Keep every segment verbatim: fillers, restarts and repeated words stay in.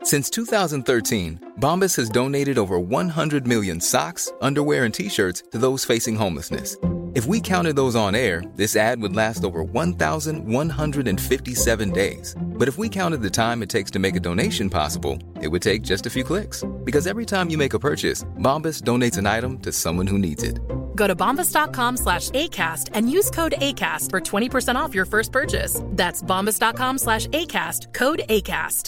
Since two thousand thirteen, Bombas has donated over one hundred million socks, underwear, and T-shirts to those facing homelessness. If we counted those on air, this ad would last over one thousand one hundred fifty-seven days. But if we counted the time it takes to make a donation possible, it would take just a few clicks. Because every time you make a purchase, Bombas donates an item to someone who needs it. Go to bombas.com slash ACAST and use code ACAST for twenty percent off your first purchase. That's bombas.com slash ACAST, code ACAST.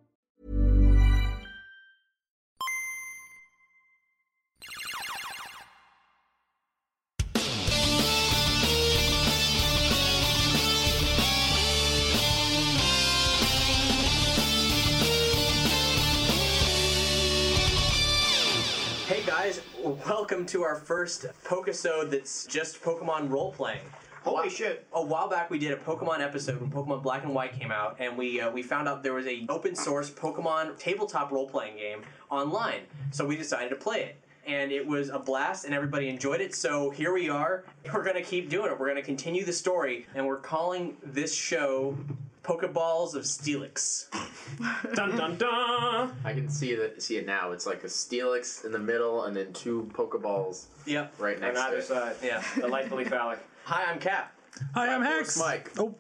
Hey guys, welcome to our first Pokesode that's just Pokemon role-playing. Holy shit. A while back we did a Pokemon episode when Pokemon Black and White came out, and we uh, we found out there was a open source Pokemon tabletop role-playing game online. So we decided to play it. And it was a blast, and everybody enjoyed it, so here we are. We're going to keep doing it. We're going to continue the story, and we're calling this show Pokeballs of Steelix. Dun dun dun! I can see it, see it now. It's like a Steelix in the middle and then two Pokeballs Yep. right On next to either it. side. Yeah. Delightfully phallic. Hi, I'm Cap. Hi, I'm Hex. Mike. Oh,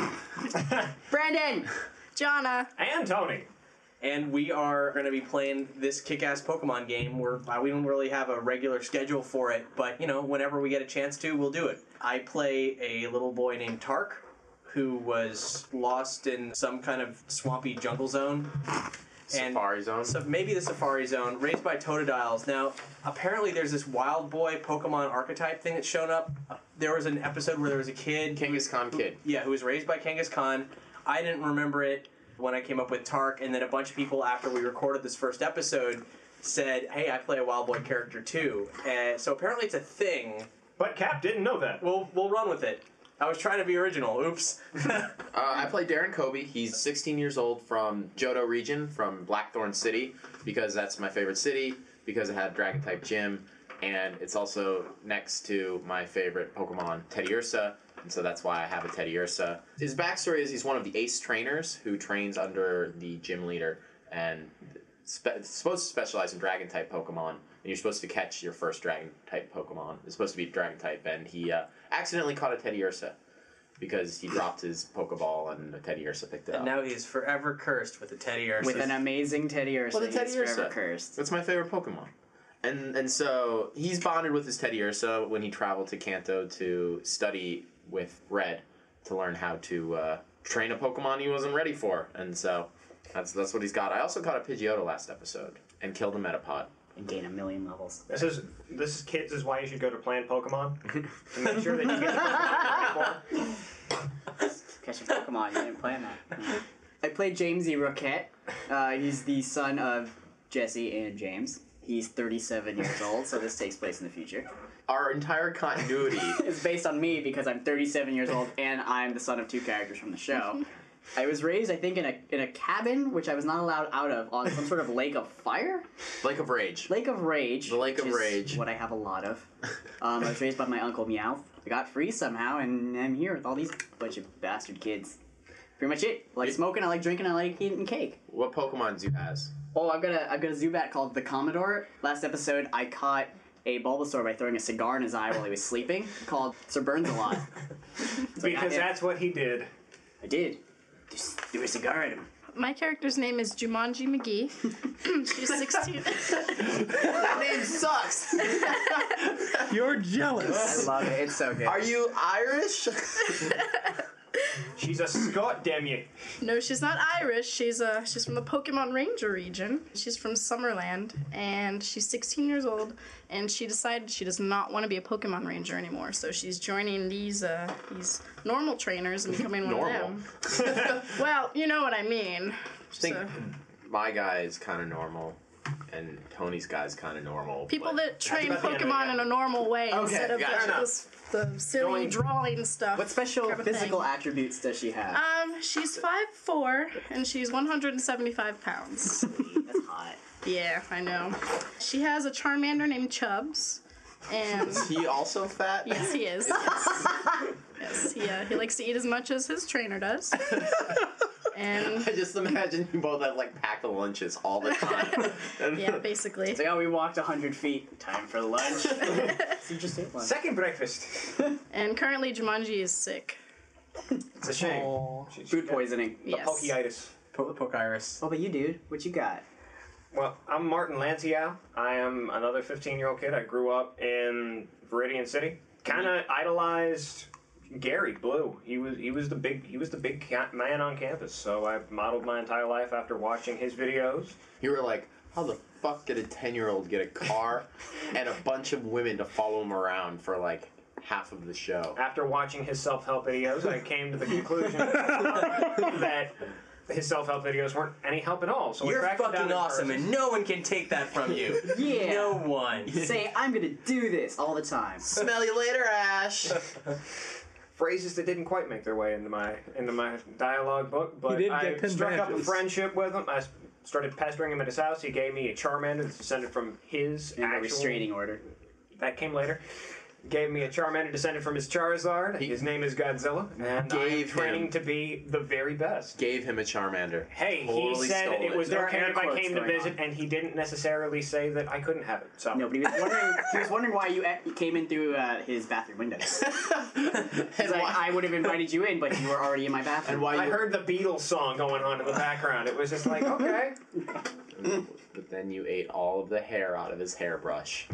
Brandon! Jonna! And Tony. And we are going to be playing this kick-ass Pokemon game. We're, uh, we don't really have a regular schedule for it, but, you know, whenever we get a chance to, we'll do it. I play a little boy named Tark, who was lost in some kind of swampy jungle zone. And Safari Zone. So maybe the Safari Zone, raised by Totodiles. Now, apparently there's this wild boy Pokemon archetype thing that's shown up. Uh, there was an episode where there was a kid... Kangaskhan who, kid. Yeah, who was raised by Kangaskhan. I didn't remember it when I came up with Tark, and then a bunch of people after we recorded this first episode said, hey, I play a wild boy character too. And so apparently it's a thing. But Cap didn't know that. We'll, we'll run with it. I was trying to be original. Oops. Uh, I play Darren Kobe. He's sixteen years old from Johto region, from Blackthorn City, because that's my favorite city, because it had Dragon-type gym, and it's also next to my favorite Pokemon, Teddiursa, and so that's why I have a Teddiursa. His backstory is he's one of the ace trainers who trains under the gym leader, and spe- supposed to specialize in Dragon-type Pokemon, and you're supposed to catch your first Dragon-type Pokemon. It's supposed to be Dragon-type, and he uh, accidentally caught a Teddiursa because he dropped his Pokeball and the Teddiursa picked it And up. now he is forever cursed with the Teddiursa. With an amazing Teddiursa. Well, the He's Teddiursa. forever cursed. That's my favorite Pokemon. And and so he's bonded with his Teddiursa when he traveled to Kanto to study with Red to learn how to uh, train a Pokemon he wasn't ready for. And so that's that's what he's got. I also caught a Pidgeotto last episode and killed a Metapod. And gain a million levels. This is this is kids is why you should go to Playing Pokemon. To make sure that you get the Pokemon you're looking for. Catching Pokemon, you didn't plan that. I played James E. Roquette. Uh, he's the son of Jesse and James. He's thirty-seven years old, so this takes place in the future. Our entire continuity. It's based on me because I'm thirty-seven years old and I'm the son of two characters from the show. I was raised, I think, in a in a cabin, which I was not allowed out of, on some sort of lake of fire? Lake of Rage. Lake of Rage. The Lake of which is Rage. what I have a lot of. Um, I was raised by my Uncle Meowth. I got free somehow, and I'm here with all these bunch of bastard kids. Pretty much it. I like It- smoking, I like drinking, I like eating cake. What Pokemon do you has? Oh, I've got a I've got a Zubat called the Commodore. Last episode, I caught a Bulbasaur by throwing a cigar in his eye while he was sleeping, called Sir Burns-a-Lot. So I got Because him. that's what he did. I did. Just threw a cigar at him. My character's name is Jumanji McGee. She's sixteen. That name sucks! you're I jealous. love it. It's so good. Are you Irish? She's a Scot, damn you. No, she's not Irish. She's uh, she's from the Pokemon Ranger region. She's from Summerland, and she's sixteen years old. And she decided she does not want to be a Pokemon Ranger anymore. So she's joining these uh, these normal trainers and becoming one Normal? of them. Well, you know what I mean. I think So, my guy is kind of normal, and Tony's guy is kind of normal. people but- that train about the end of Pokemon it. in a normal way Okay, instead of gotcha. the, this, the silly Going- drawing stuff. What special kind of physical thing. attributes does she have? Um, she's five foot four and she's one hundred seventy-five pounds. That's hot. Yeah, I know. She has a Charmander named Chubbs, and Is he also fat? yes, he is. Yes, he, uh, he likes to eat as much as his trainer does. And I just imagine you both have like packed lunches all the time. yeah, basically. It's like, oh, we walked one hundred feet. Time for lunch. So just ate lunch. Second breakfast. And currently Jumanji is sick. It's a shame. She- she Food got poisoning. the Yes. Pokeitis. Po- Poke Iris. What about you, dude? What you got? Well, I'm Martin Lanciao. I am another fifteen-year-old kid. I grew up in Viridian City. Kind of idolized Gary Blue. He was he was the big he was the big ca- man on campus. So I modeled my entire life after watching his videos. You were like, how the fuck did a ten-year-old get a car and a bunch of women to follow him around for like half of the show? After watching his self-help videos, I came to the conclusion that his self-help videos weren't any help at all. So I You're tracked him down fucking in awesome, person. and no one can take that from you. Yeah. No one. Say, I'm gonna do this all the time. Smell you later, Ash. Phrases that didn't quite make their way into my into my dialogue book, but did I get pin struck up a badges. friendship with him. I s- started pestering him at his house. He gave me a Charmander that's descended from his In a actual... restraining order. That came later. Gave me a Charmander descended from his Charizard. He- His name is Godzilla, and I am Gave training him- to be the very best. Gave him a Charmander. Hey, Totally he said stole it was There are okay air if I quotes came to going visit, on. and he didn't necessarily say that I couldn't have it. So No, but he was wondering. He was wondering why you a- came in through uh, his bathroom window. He's And like, why, I would have invited you in, but you were already in my bathroom. and why I you, heard the Beatles song going on in the background. It was just like, okay. But then you ate all of the hair out of his hairbrush.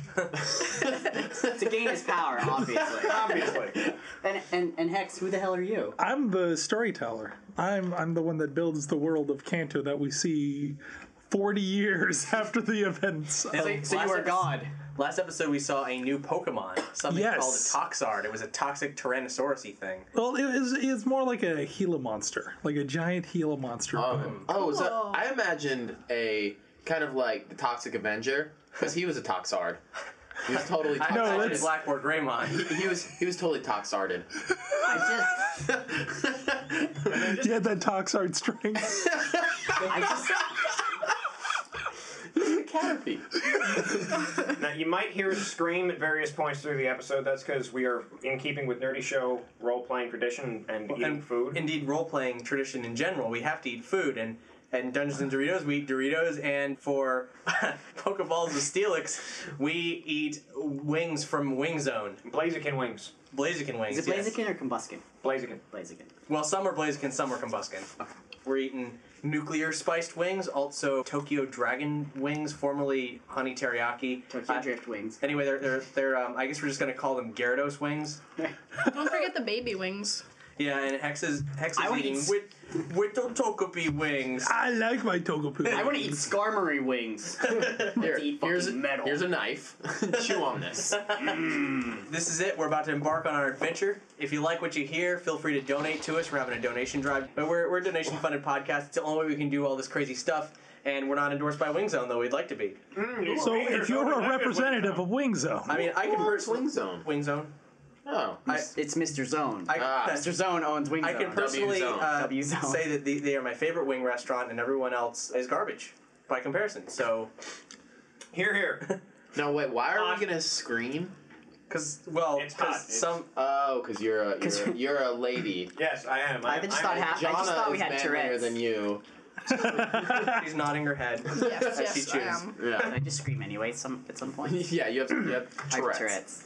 To gain his power, obviously. Obviously. And, and and Hex, who the hell are you? I'm the storyteller. I'm I'm the one that builds the world of Kanto that we see forty years after the events. So, Of, so you last are episode- God. Last episode, we saw a new Pokemon, something Yes. called a Toxard. It was a toxic Tyrannosaurus-y thing. well, it is it's more like a Gila monster, like a giant Gila monster. Um, oh, so Whoa. I imagined a kind of like the Toxic Avenger because he was a Toxard. He was totally I No, no, let's- Blackboard Greymon. He, he was he was totally Toxarded. I just, but you had that Toxard string. I just, Caterpie. Now, you might hear us scream at various points through the episode. That's because we are in keeping with Nerdy Show role-playing tradition and eating And food. Indeed, role-playing tradition in general. We have to eat food, and and Dungeons and Doritos, we eat Doritos, and for Pokeballs with Steelix, we eat wings from Wing Zone. Blaziken wings. Blaziken wings. is it yes. Blaziken or Combuskin? Blaziken. Blaziken. Well, some are Blaziken, some are Combuskin. We're eating nuclear spiced wings, also Tokyo Dragon wings, formerly honey teriyaki. Tokyo Uh, Drift wings. Anyway, they're they're they're. Um, I guess we're just gonna call them Gyarados wings. Don't forget the baby wings. Yeah, and Hex is Hex I is would eating eat- with with the Togepi wings. I like my Togepi. I want to eat Skarmory wings. Here, eat here's, fucking metal. here's a knife. Chew on this. This is it. We're about to embark on our adventure. If you like what you hear, feel free to donate to us. We're having a donation drive, but we're we're a donation funded podcast. It's the only way we can do all this crazy stuff. And we're not endorsed by Wing Zone, though we'd like to be. So if you're a representative of Wing Zone, I mean, I can What's personally Wing Zone? Wing Zone. Oh. I, It's Mister Zone. I, Ah. Mister Zone owns Wing I Zone. can personally W-Zone. uh, W-Zone. say that the, they are my favorite wing restaurant, and everyone else is garbage by comparison. So, Here, here. No, wait, why are Hot. we going to scream? because well, It's hot. because It's- some Oh, because you're a, you're, a, you're a lady. Yes, I am. I am- just I thought am- half- I just Jonna thought we is had manlier Tourette's. than you. she's nodding her head. Yes, as she yes, I chews. am. Can Yeah. I just scream anyway some, at some point? Yeah, you have, you have I have Tourette's. Tourette's.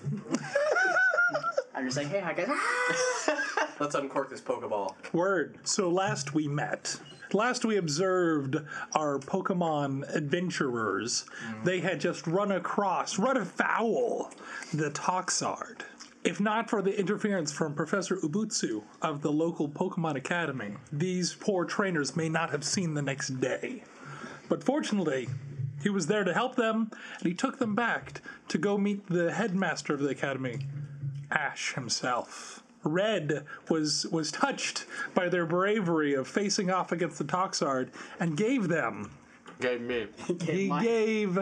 I'm just like, hey, hi guys. Let's uncork this Pokeball. word. So last we met, last we observed our Pokemon adventurers. They had just run across, run afoul, the Toxard. If not for the interference from Professor Ubutsu of the local Pokemon Academy, these poor trainers may not have seen the next day. But fortunately, he was there to help them, and he took them back to go meet the headmaster of the academy, Ash himself. Red was was touched by their bravery of facing off against the Toxard and gave them. Gave me. He mine. gave.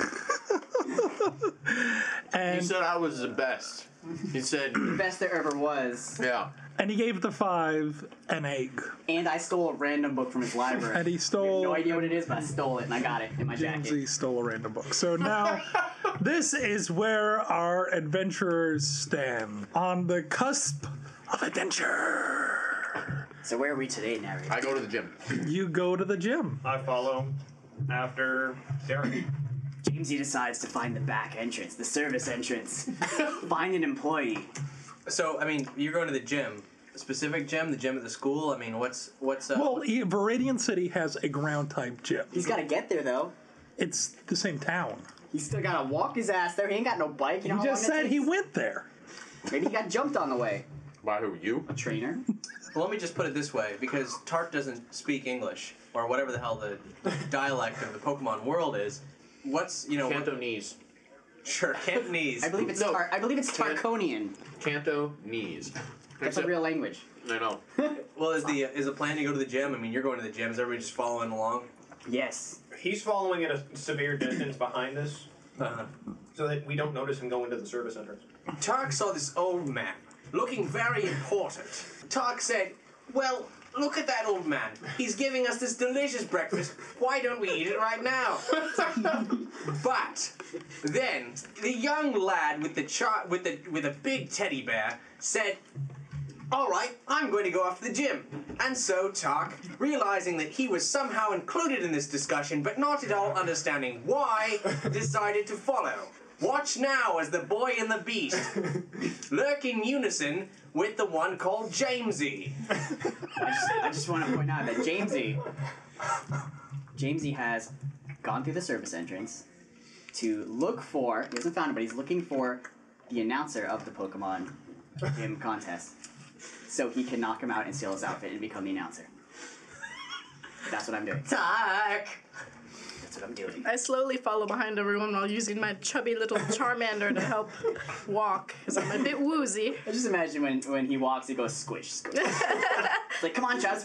He and said I was the best. He said, Best there ever was. yeah. and he gave the five an egg. And I stole a random book from his library. And he stole. No idea what it is, but I stole it and I got it in my jacket. Jamesy stole a random book. So now, this is where our adventurers stand on the cusp of adventure. So where are we today, narrator? I go to the gym. You go to the gym. I follow after Derek. Jamesy decides to find the back entrance, the service entrance. Find an employee. So, I mean, you're going to the gym. A specific gym? The gym at the school? I mean, what's... what's uh, Well, e- Viridian City has a ground-type gym. He's got to get there, though. It's the same town. He's still got to walk his ass there. He ain't got no bike. You know You how just long it said he takes? went there. Maybe he got jumped on the way. By who? You? A trainer. Well, let me just put it this way, because Tart doesn't speak English, or whatever the hell the dialect of the Pokemon world is. What's, you know... what- Cantonese. Sure, Cantonese. I believe it's No. Tar- I believe it's Can- Tarkonian. Cantonese. That's a real language. I know. Well, is the is the plan to go to the gym? I mean, you're going to the gym. Is everybody just following along? Yes. He's following at a severe distance behind us, Uh-huh. so that we don't notice him go into the service entrance. Tark saw this old man, looking very important. Tark said, well, look at that old man. He's giving us this delicious breakfast. Why don't we eat it right now? But then the young lad with the char- with the with a big teddy bear said, all right, I'm going to go off to the gym. And so Tark, realizing that he was somehow included in this discussion, but not at all understanding why, decided to follow. Watch now as the boy and the beast lurk in unison with the one called Jamesy. I just, I just want to point out that Jamesy, Jamesy has gone through the service entrance to look for, he hasn't found it, but he's looking for the announcer of the Pokemon Gym contest. So he can knock him out and steal his outfit and become the announcer. That's what I'm doing. Tark! That's what I'm doing. I slowly follow behind everyone while using my chubby little Charmander to help walk, because I'm a bit woozy. I just imagine when, when he walks, he goes squish, squish. It's like, come on, Chaz.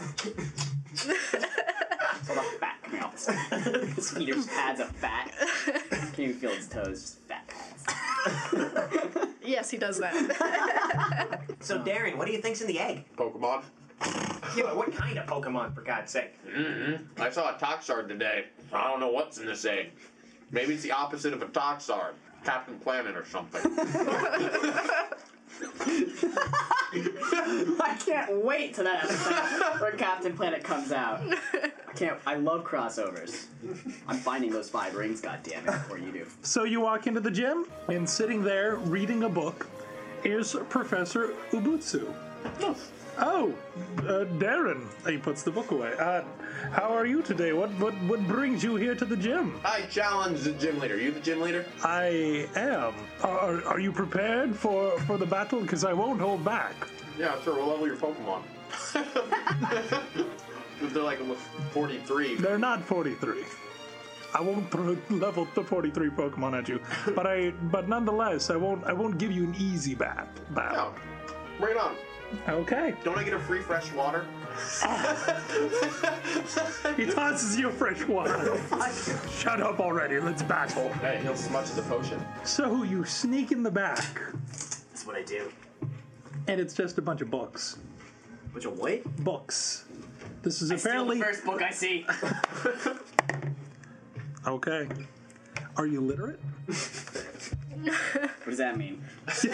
Hold off fat coming off his feet. His feet are just pads of fat. Can't even feel his toes, just fat pads. Yes, he does that. So, Darren, what do you think's in the egg? Pokemon. Yeah, but what kind of Pokemon, for God's sake? Mm-hmm. I saw a Toxard today. I don't know what's in this egg. Maybe it's the opposite of a Toxard. Captain Planet or something. I can't wait till that episode where Captain Planet comes out. I can't. I love crossovers. I'm finding those five rings, goddammit, before you do. So you walk into the gym, and sitting there reading a book is Professor Ubutsu. Oh, uh, Darren. He puts the book away. Uh, how are you today? What what what brings you here to the gym? I challenge the gym leader. You the gym leader? I am. Are, are you prepared for, for the battle? Because I won't hold back. Yeah, sure. We'll level your Pokemon. They're like forty-three. They're not forty-three. I won't throw level the forty-three Pokemon at you, but I but nonetheless I won't I won't give you an easy bat battle. No. Bring it on. Okay. Don't I get a free fresh water? He tosses you fresh water. Shut up already. Let's battle. Hey, he'll smudge the potion. So you sneak in the back, That's what I do. and it's just a bunch of books. Which a what? Books. This is I steal apparently the first book I see. okay. Are you literate? What does that mean?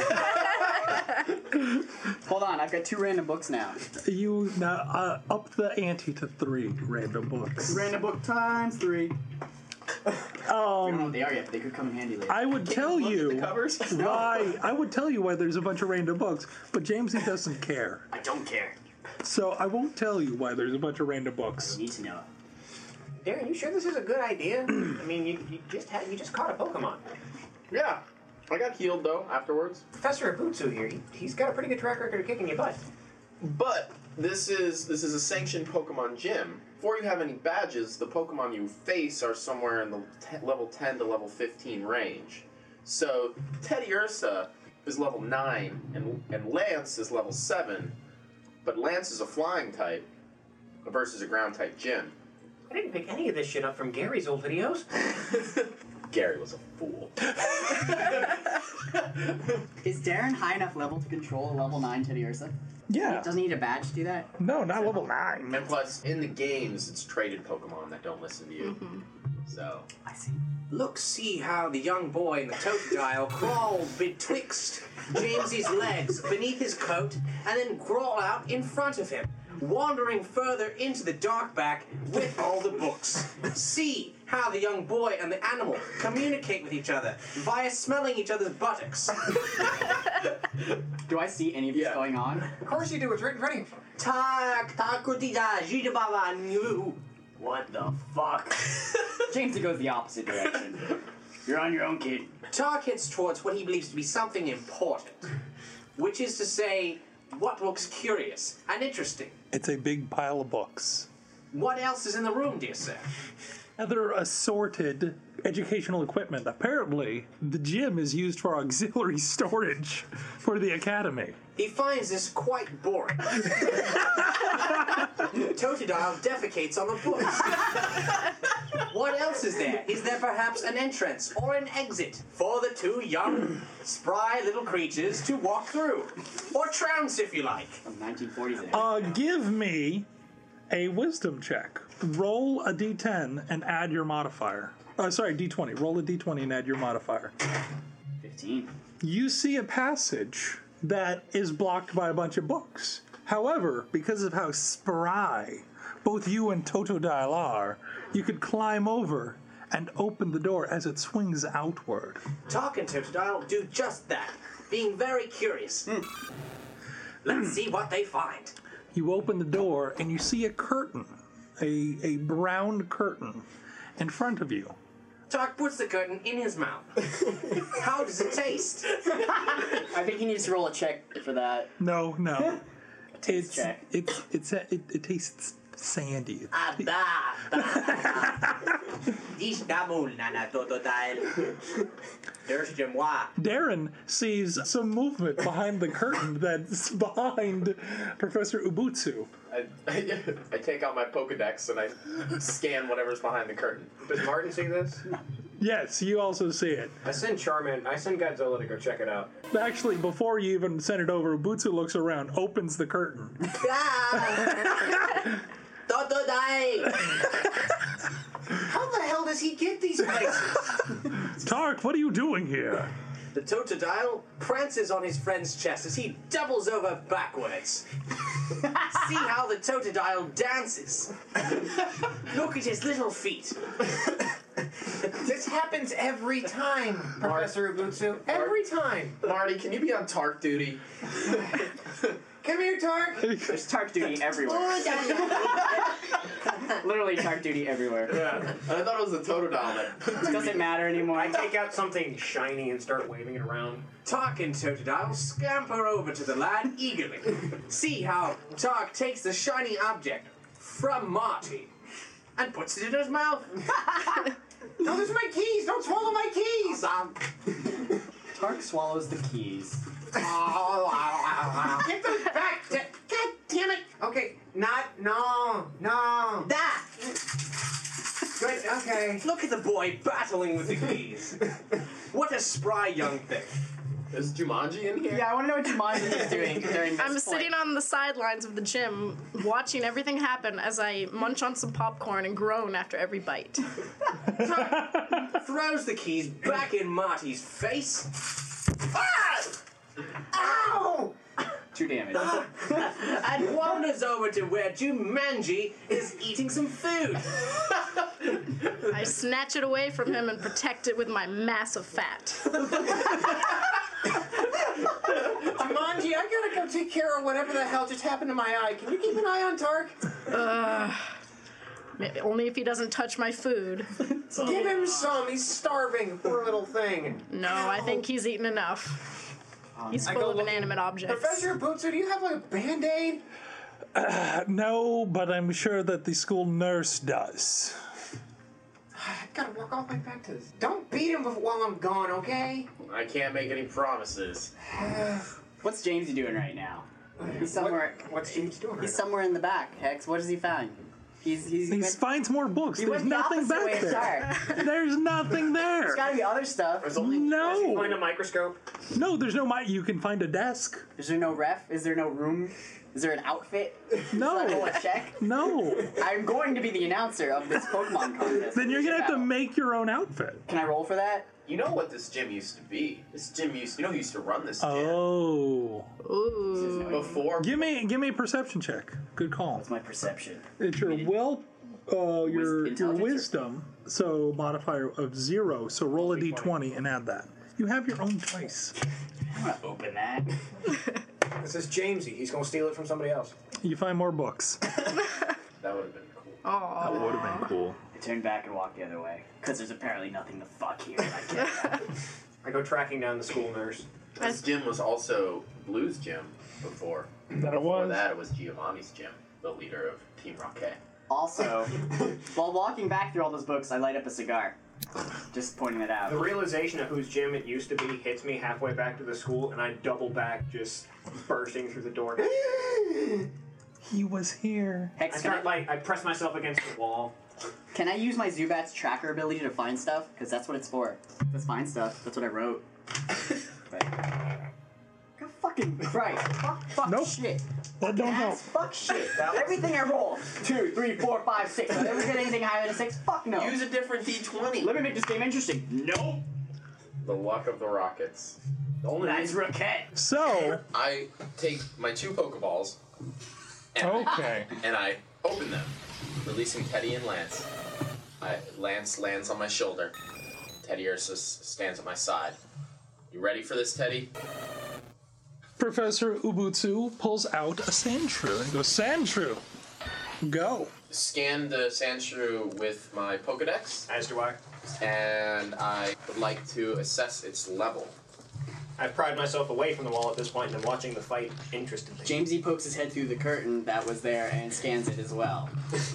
Hold on, I've got two random books now. You now uh, up the ante to three random books. Random book times three. Um, I don't know what they are yet, but they could come in handy later. I would tell you Covers? why. I would tell you why there's a bunch of random books, but Jamesy doesn't care. I don't care. So I won't tell you why there's a bunch of random books. I need to know. Darren, you sure this is a good idea? I mean, you, you just had you just caught a Pokemon. Yeah. I got healed, though, afterwards. Professor Ubutsu here, he, he's got a pretty good track record of kicking your butt. But this is this is a sanctioned Pokemon gym. Before you have any badges, the Pokemon you face are somewhere in the te- level ten to level fifteen range. So Teddy Ursa is level nine, and, and Lance is level seven. But Lance is a flying type versus a ground type gym. I didn't pick any of this shit up from Gary's old videos. Gary was a fool. Is Darren high enough level to control a level nine Teddy Ursa? Yeah. Doesn't he need a badge to do that? No, not level nine. And plus, in the games, it's traded Pokemon that don't listen to you. Mm-hmm. So, I see. Look, see how the young boy in the Totodile crawled betwixt Jamesy's legs beneath his coat and then crawl out in front of him. wandering further into the dark back with all the books. See how the young boy and the animal communicate with each other via smelling each other's buttocks. Do I see any of this Yeah. going on? Of course you do. It's right in front of you. Tak, takutida, jidabavanyu. What the fuck? Jamesy goes the opposite direction. You're on your own, kid. Tak heads towards what he believes to be something important, which is to say, what looks curious and interesting. It's a big pile of books. What else is in the room, dear sir? Other assorted educational equipment. Apparently, the gym is used for auxiliary storage for the academy. He finds this quite boring. Totodile defecates on the books. What else is there? Is there perhaps an entrance or an exit for the two young, spry little creatures to walk through? Or trounce, if you like. From nineteen forties. Uh, give me a wisdom check. Roll a d ten and add your modifier. Uh, sorry, d twenty. Roll a d twenty and add your modifier. fifteen. You see a passage that is blocked by a bunch of books. However, because of how spry both you and Totodile are, you could climb over and open the door as it swings outward. Talk and Totodile do just that, being very curious. Let's see what they find. You open the door and you see a curtain, a, a brown curtain in front of you. Talk puts the curtain in his mouth. How does it taste? I think he needs to roll a check for that. No, no. taste it's, check. it's it's it, it tastes sandy. Ah, da, da. Dis damul, nana Totodile. There's moi. Darren sees some movement behind the curtain that's behind Professor Ubutsu. I, I, I take out my Pokedex and I scan whatever's behind the curtain. Does Martin see this? Yes, you also see it. I send Charmin. I send Godzilla to go check it out. Actually, before you even send it over, Ubutsu looks around, opens the curtain. Totodile! How the hell does he get these places? Tark, what are you doing here? The Totodile prances on his friend's chest as he doubles over backwards. See how the Totodile dances. Look at his little feet. This happens every time, Professor Ubutsu. Every time. Marty, can you be on Tark duty? Come here, Tark. There's Tark duty everywhere. Literally Tark duty everywhere. Yeah. I thought it was a Totodile. It doesn't matter anymore. I take out something shiny and start waving it around. Tark and Totodile scamper over to the lad eagerly. See how Tark takes the shiny object from Marty and puts it in his mouth. No, those are my keys. Don't swallow my keys. Um, Tark swallows the keys. Get those back. God damn it. Okay, not, no, no. that! Good, okay. Look at the boy battling with the keys. What a spry young thing. Is Jumanji in here? Yeah, I want to know what Jumanji is doing during this I'm point. sitting on the sidelines of the gym, watching everything happen as I munch on some popcorn and groan after every bite. Throws the keys back in Marty's face. Ah! Ow! Two damage. And wanders over to where Jumanji is eating some food. I snatch it away from him and protect it with my massive fat. Jumanji, I gotta go take care of whatever the hell just happened to my eye. Can you keep an eye on Tark? Uh, only if he doesn't touch my food. Give him some. He's starving. Poor little thing. No, I think he's eaten enough. He's I full go of looking- inanimate objects. Professor Ubutsu, do you have like a Band-Aid? Uh, no, but I'm sure that the school nurse does. I gotta walk all the way back to this. Don't beat him bef- while I'm gone, okay? I can't make any promises. What's Jamesy doing right now? He's somewhere. What, what's James doing right He's now? somewhere in the back. Hex, what has he found? He's he's. He went- finds more books. he There's went the nothing opposite way back of there. Tark. There's nothing there. There's got to be other stuff. There's only No. Find a microscope. No, there's no mic. You can find a desk. Is there no ref? Is there no room? Is there an outfit? No. Should I roll a check? No. I'm going to be the announcer of this Pokemon contest. Then you're gonna have to Check out. make your own outfit. Can I roll for that? You know what this gym used to be? This gym used, you know who used to run this gym? Oh. Ooh. Before, Give me give me a perception check. Good call. What's my perception? It's your will, uh, your your intelligence or- wisdom. So modifier of zero. So roll a d twenty and add that. You have your own dice. I'm gonna open that. This is Jamesy. He's gonna steal it from somebody else. You find more books. that would have been cool. That would have been cool. I turn back and walk the other way. Because there's apparently nothing to fuck here. I can't. I go tracking down the school nurse. This gym was also Blue's gym before. That it Before was. that, it was Giovanni's gym, the leader of Team Rocket. Also, while walking back through all those books, I light up a cigar. Just pointing it out. The realization of whose gym it used to be hits me halfway back to the school, and I double back, just bursting through the door. He was here. I Hex, can start I, like I press myself against the wall. can I use my Zubat's tracker ability to find stuff? Because that's what it's for. Let's find stuff. That's what I wrote. But, God fucking Christ. Fuck, fuck Nope. shit. That don't help. Ass, fuck shit. Everything I roll. Two, three, four, five, six. If I ever get anything higher than a six, fuck no. Use a different D twenty. Let me make this game interesting. Nope. The luck of the Rockets. The only That's reason, Rocket. So I take my two Pokeballs and, okay. and I open them, releasing Teddy and Lance. I, Lance lands on my shoulder. Teddy Ursus stands at my side. You ready for this, Teddy? Professor Ubutsu pulls out a Sandshrew and goes, Sandshrew, go. Scan the Sandshrew with my Pokedex, as do I. and I would like to assess its level. I've pried myself away from the wall at this point and I'm watching the fight interestedly. Jamesy pokes his head through the curtain that was there and scans it as well.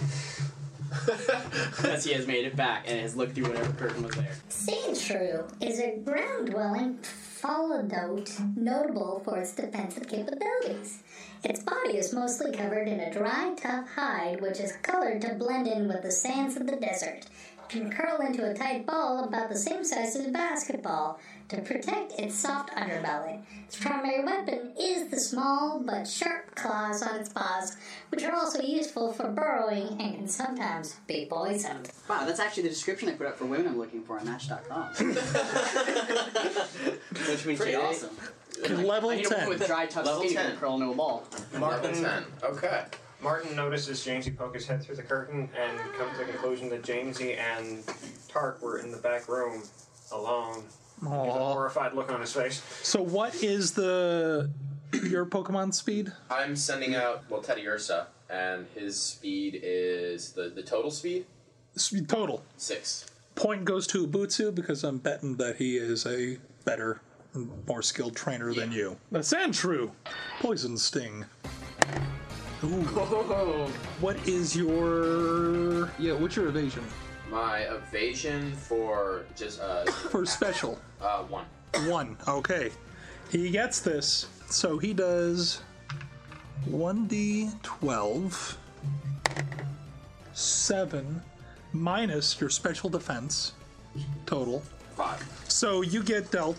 Because he has made it back and has looked through whatever curtain was there. Sandshrew is a ground-dwelling Fallodote notable for its defensive capabilities. Its body is mostly covered in a dry, tough hide which is colored to blend in with the sands of the desert. It can curl into a tight ball about the same size as a basketball to protect its soft underbelly. Its primary weapon is the small but sharp claws on its paws, which are also useful for burrowing and can sometimes be poisoned. Wow, that's actually the description I put up for women I'm looking for on Match dot com. Which means Pretty she's awesome. Level I need a woman ten. with dry, tough Level skin who ten. can curl into a ball. Level ten. Okay. Martin notices Jamesy poke his head through the curtain and comes to the conclusion that Jamesy and Tark were in the back room alone. There's a Aw. horrified look on his face. So what is the your Pokemon speed? I'm sending out, well, Teddy Ursa, and his speed is, the, the total speed? Speed total. Six. Point goes to Ubutsu because I'm betting that he is a better, more skilled trainer than Yeah. you. The Sandshrew. Poison Sting. Ooh. What is your... Yeah, what's your evasion? My evasion for just, uh, For special. uh, one. One. Okay. He gets this. So he does one d twelve, seven, minus your special defense total. Five. So you get dealt.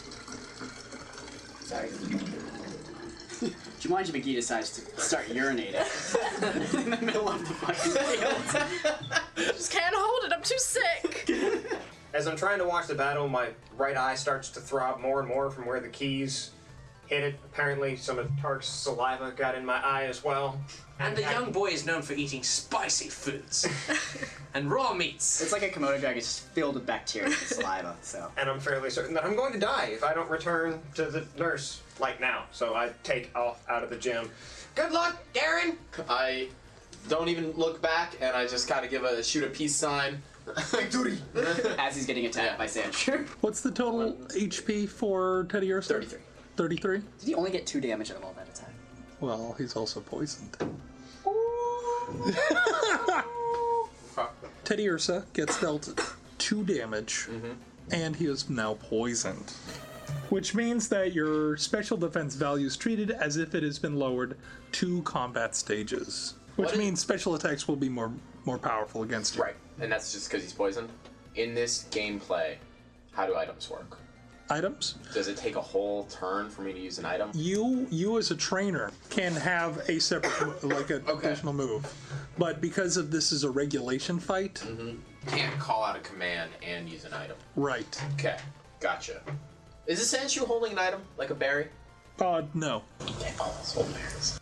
Sorry. Jumanji McGee decides to start urinating in the middle of the fucking field. Just can't hold it. I'm too sick. As I'm trying to watch the battle, my right eye starts to throb more and more from where the keys hit it. Apparently, some of Tark's saliva got in my eye as well. And the young boy is known for eating spicy foods and raw meats. It's like a Komodo dragon just filled with bacteria and saliva, so. And I'm fairly certain that I'm going to die if I don't return to the nurse, like now. So I take off out of the gym. Good luck, Darren! I don't even look back, and I just kind of give a shoot a peace sign. Duty. As he's getting attacked Yeah. by Sandshrew. What's the total H P for Teddy Ursa? thirty-three. thirty-three? Did he only get two damage out of all that attack? Well, he's also poisoned. Teddy Ursa gets dealt two damage, and he is now poisoned. Which means that your special defense value is treated as if it has been lowered two combat stages. Which What is- means special attacks will be more more powerful against you. Right, and that's just because he's poisoned. In this gameplay, how do items work? items. Does it take a whole turn for me to use an item? You, you as a trainer, can have a separate, like an Okay. additional move. But because of this is a regulation fight, Mm-hmm. Can't call out a command and use an item. right. Okay, gotcha. Is this Sandshrew holding an item, like a berry? Uh, no. Can't almost hold berries.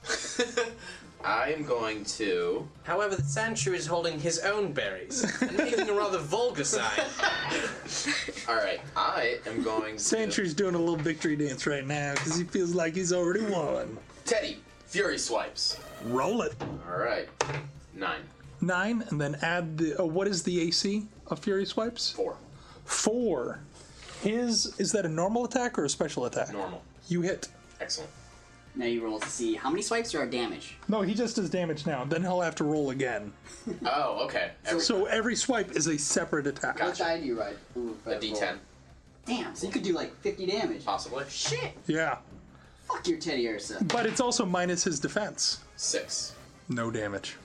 I am going to... However, the Sandshrew is holding his own berries and making a rather vulgar sign. Alright, I am going to... Sandshrews doing a little victory dance right now because he feels like he's already won. Teddy, Fury Swipes. Roll it. Alright, nine. Nine, and then add the. Oh, what is the A C of Fury Swipes? Four. Four. His is that a normal attack or a special attack? Normal. You hit. Excellent. Now you roll to see how many swipes are damage. No, he just does damage now. Then he'll have to roll again. Oh, okay. Every, So every swipe is a separate attack. What die do you ride? Ooh, a D ten, Damn, so you could do like fifty damage. possibly. Shit! Yeah, Fuck your Teddy Ursa. but it's also minus his defense. Six. No damage.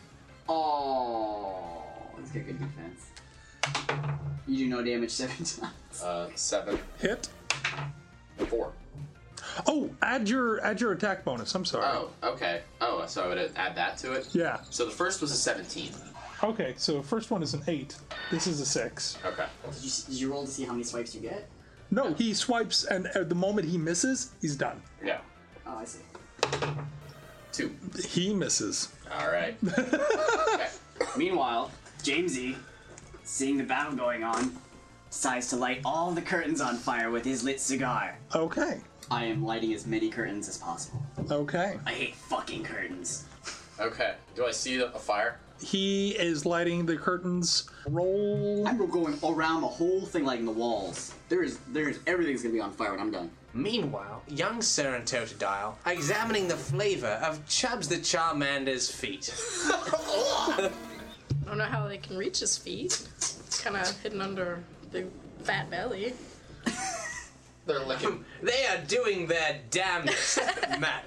Oh, he's got good defense. You do no damage seven times. Uh, seven. Hit. Four. Oh, add your add your attack bonus. I'm sorry. Oh, okay. Oh, so I would add that to it? Yeah. So the first was a seventeen. Okay, so first one is an eight. This is a six. Okay. Did you, did you roll to see how many swipes you get? No, he swipes, and at the moment he misses, he's done. Yeah. Oh, I see. Two. He misses. Alright. Okay. Meanwhile, Jamesy, seeing the battle going on, decides to light all the curtains on fire with his lit cigar. Okay. I am lighting as many curtains as possible. Okay. I hate fucking curtains. Okay. Do I see a fire? He is lighting the curtains. Roll. I'm going around the whole thing, lighting the walls. There is, there is, everything's gonna be on fire when I'm done. Meanwhile, young Sir and Totodile are examining the flavor of Chubbs the Charmander's feet. I don't know how they can reach his feet. It's kind of hidden under the fat belly. They're licking. They are doing their damnedest, Matt.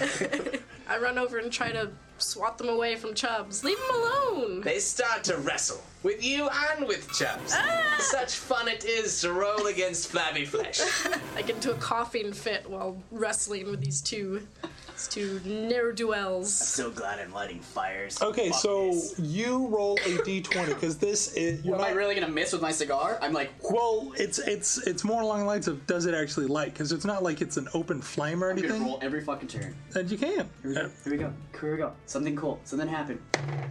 I run over and try to swat them away from Chubbs. Leave him alone. They start to wrestle with you and with Chubbs. Ah! Such fun it is to roll against flabby flesh. I get into a coughing fit while wrestling with these two, these two ne'er-do-wells. So glad I'm lighting fires. Okay, Fuck so this. you roll a d twenty because this is. You're Am I not, really gonna miss with my cigar? I'm like, well, it's it's it's more along the lines of does it actually light? Because it's not like it's an open flame or I'm gonna anything. roll every fucking turn. And you can. Here we go. Here we go. Here we go. Something cool. Something happened.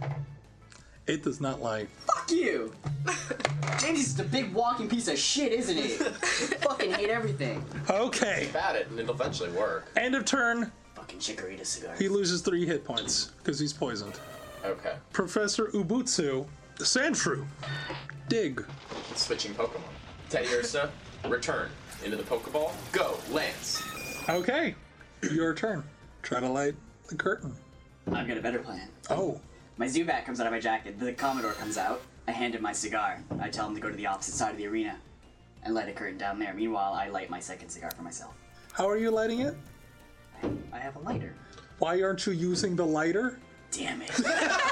It does not light. Fuck you! James is a big walking piece of shit, isn't he? Fucking hate everything. Okay. Bat it, and it'll eventually work. End of turn. Fucking Chikorita cigars. He loses three hit points because he's poisoned. Okay. Professor Ubutsu, Sandshrew, dig. Switching Pokemon. Teddy Ursa, return into the Pokeball. Go, Lance. Okay, your turn. Try to light the curtain. I've got a better plan. Oh, My Zubat comes out of my jacket. The Commodore comes out. I hand him my cigar. I tell him to go to the opposite side of the arena and light a curtain down there. Meanwhile, I light my second cigar for myself. how are you lighting it? I have a lighter. Why aren't you using the lighter? Damn it.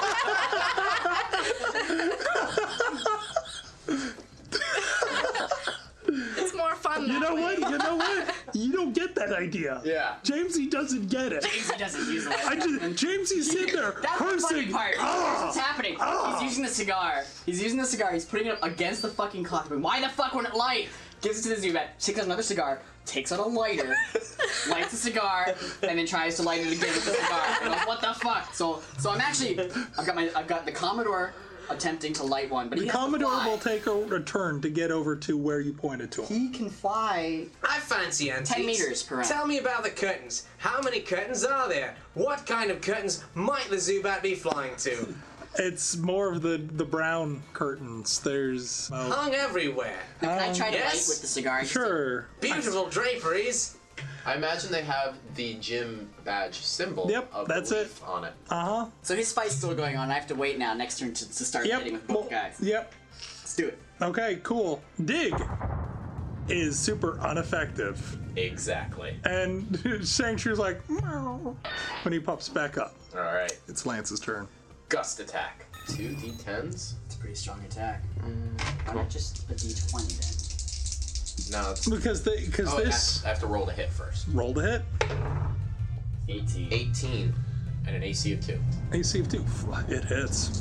It's more fun that You know way. what? You know what? You don't get that idea. Yeah. Jamesy doesn't get it. Jamesy doesn't use the lighter. I just Jamesy's sitting there That's the funny cursing. part. Ah! Here's what's happening. Ah! He's using the cigar. He's using the cigar. He's putting it against the fucking clock. Why the fuck won't it light? Gives it to the Zubat. Takes out another cigar. Takes out a lighter. Lights a cigar. And then tries to light it again with the cigar. And goes, what the fuck? So, so I'm actually. I've got my. I've got the Commodore attempting to light one, but he The has to Commodore fly. will take a, a turn to get over to where you pointed to him. He can fly. I fancy antiques. ten meters per round. Tell me about the curtains. How many curtains are there? What kind of curtains might the Zubat be flying to? It's more of the the brown curtains. There's oh, Hung everywhere. Can I try to yes. light with the cigar? Just to- sure. Beautiful draperies. I imagine they have the gym badge symbol Yep, of that's the it. leaf on it. Uh huh. So his fight's still going on. I have to wait now. Next turn to, to start Yep. hitting with both well, guys. Yep. Let's do it. Okay. Cool. Dig is super ineffective, Exactly. and Shang-Chi's like meow when he pops back up. Alright. It's Lance's turn. Gust attack. Two D tens. It's a pretty strong attack. Why not just a d twenty then? No, it's... Because they, because Oh, this... I have to roll to hit first. Roll to hit. eighteen. eighteen. And an A C of two. A C of two. It hits.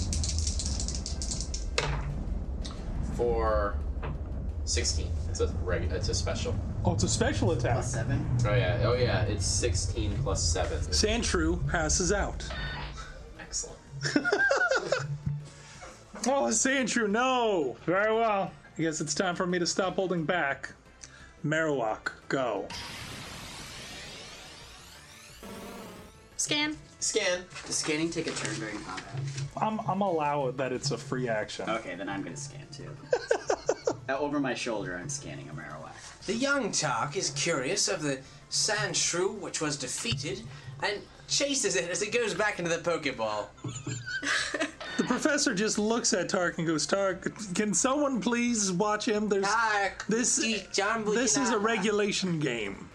For sixteen. It's a reg- It's a special. Oh, it's a special attack. Plus seven. Oh yeah. Oh yeah. It's sixteen plus seven. Sandshrew passes out. Excellent. Oh, Sandshrew, no! Very well. I guess it's time for me to stop holding back. Marowak, go. Scan. Scan. Does scanning take a turn during combat? I'm I'm allow it that it's a free action. Okay, then I'm gonna scan too. Now, over my shoulder, I'm scanning a Marowak. The young Tark is curious of the Sandshrew which was defeated and chases it as it goes back into the Pokeball. The professor just looks at Tark and goes, Tark, can someone please watch him? There's Tark, this. This is a regulation game.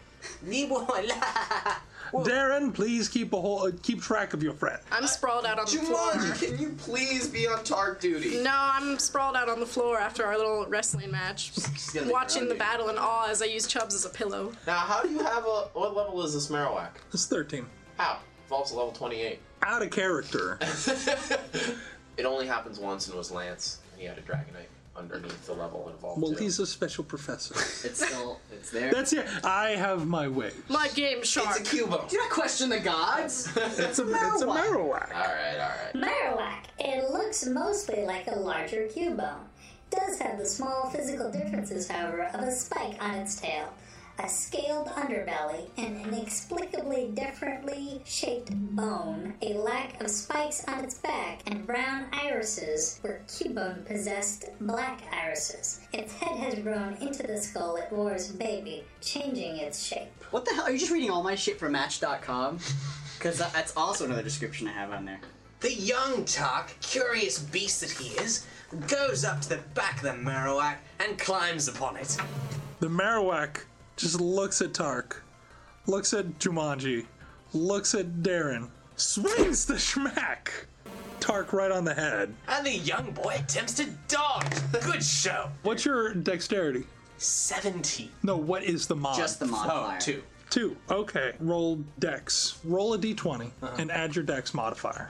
Darren, please keep a whole uh, keep track of your friend. I'm sprawled out on the floor. Jumanji, can you please be on Tark duty? No, I'm sprawled out on the floor after our little wrestling match, watching the battle in awe as I use Chubbs as a pillow. Now, how do you have a... What level is this Marowak? It's thirteen. How? Evolves to level twenty-eight. Out of character. It only happens once and was Lance. And he had a Dragonite underneath the level it evolved Well, to. he's a special professor. It's still, it's there. That's it. I have my way. My game shark. It's a Cubo. Do not question the gods. It's a it's a Marowak. Alright, alright. Marowak. It looks mostly like a larger Cubone. Does have the small physical differences, however, of a spike on its tail, a scaled underbelly, an inexplicably differently shaped bone, a lack of spikes on its back, and brown irises where Cubone possessed black irises. Its head has grown into the skull it wore as a baby, changing its shape. What the hell? Are you just reading all my shit from Match dot com? Because that's also another description I have on there. The young Tark, curious beast that he is, goes up to the back of the Marowak and climbs upon it. The Marowak just looks at Tark, looks at Jumanji, looks at Darren, swings the schmack. Tark right on the head. And the young boy attempts to dodge. Good show. What's your dexterity? seventeen. No, what is the mod? Just the modifier. Oh, two. Two. Okay. Roll dex. Roll a d twenty Uh-huh. and add your dex modifier.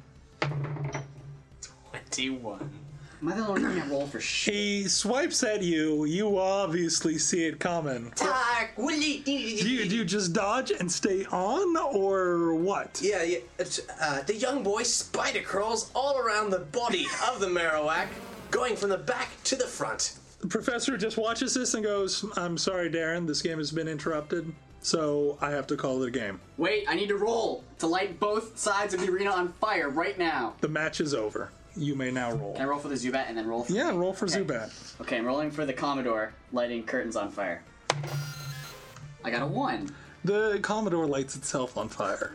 twenty-one. Am I the only one who can't roll for shit? He swipes at you. You obviously see it coming. Tark, will you... Do you, do you just dodge and stay on, or what? Yeah, yeah. It's, uh, the young boy spider crawls all around the body of the Marowak, going from the back to the front. The professor just watches this and goes, I'm sorry, Darren, this game has been interrupted, so I have to call it a game. Wait, I need to roll to light both sides of the arena on fire right now. The match is over. You may now roll. Can I roll for the Zubat and then roll for Yeah, the... roll for okay. Zubat. Okay, I'm rolling for the Commodore, lighting curtains on fire. I got a one. The Commodore lights itself on fire.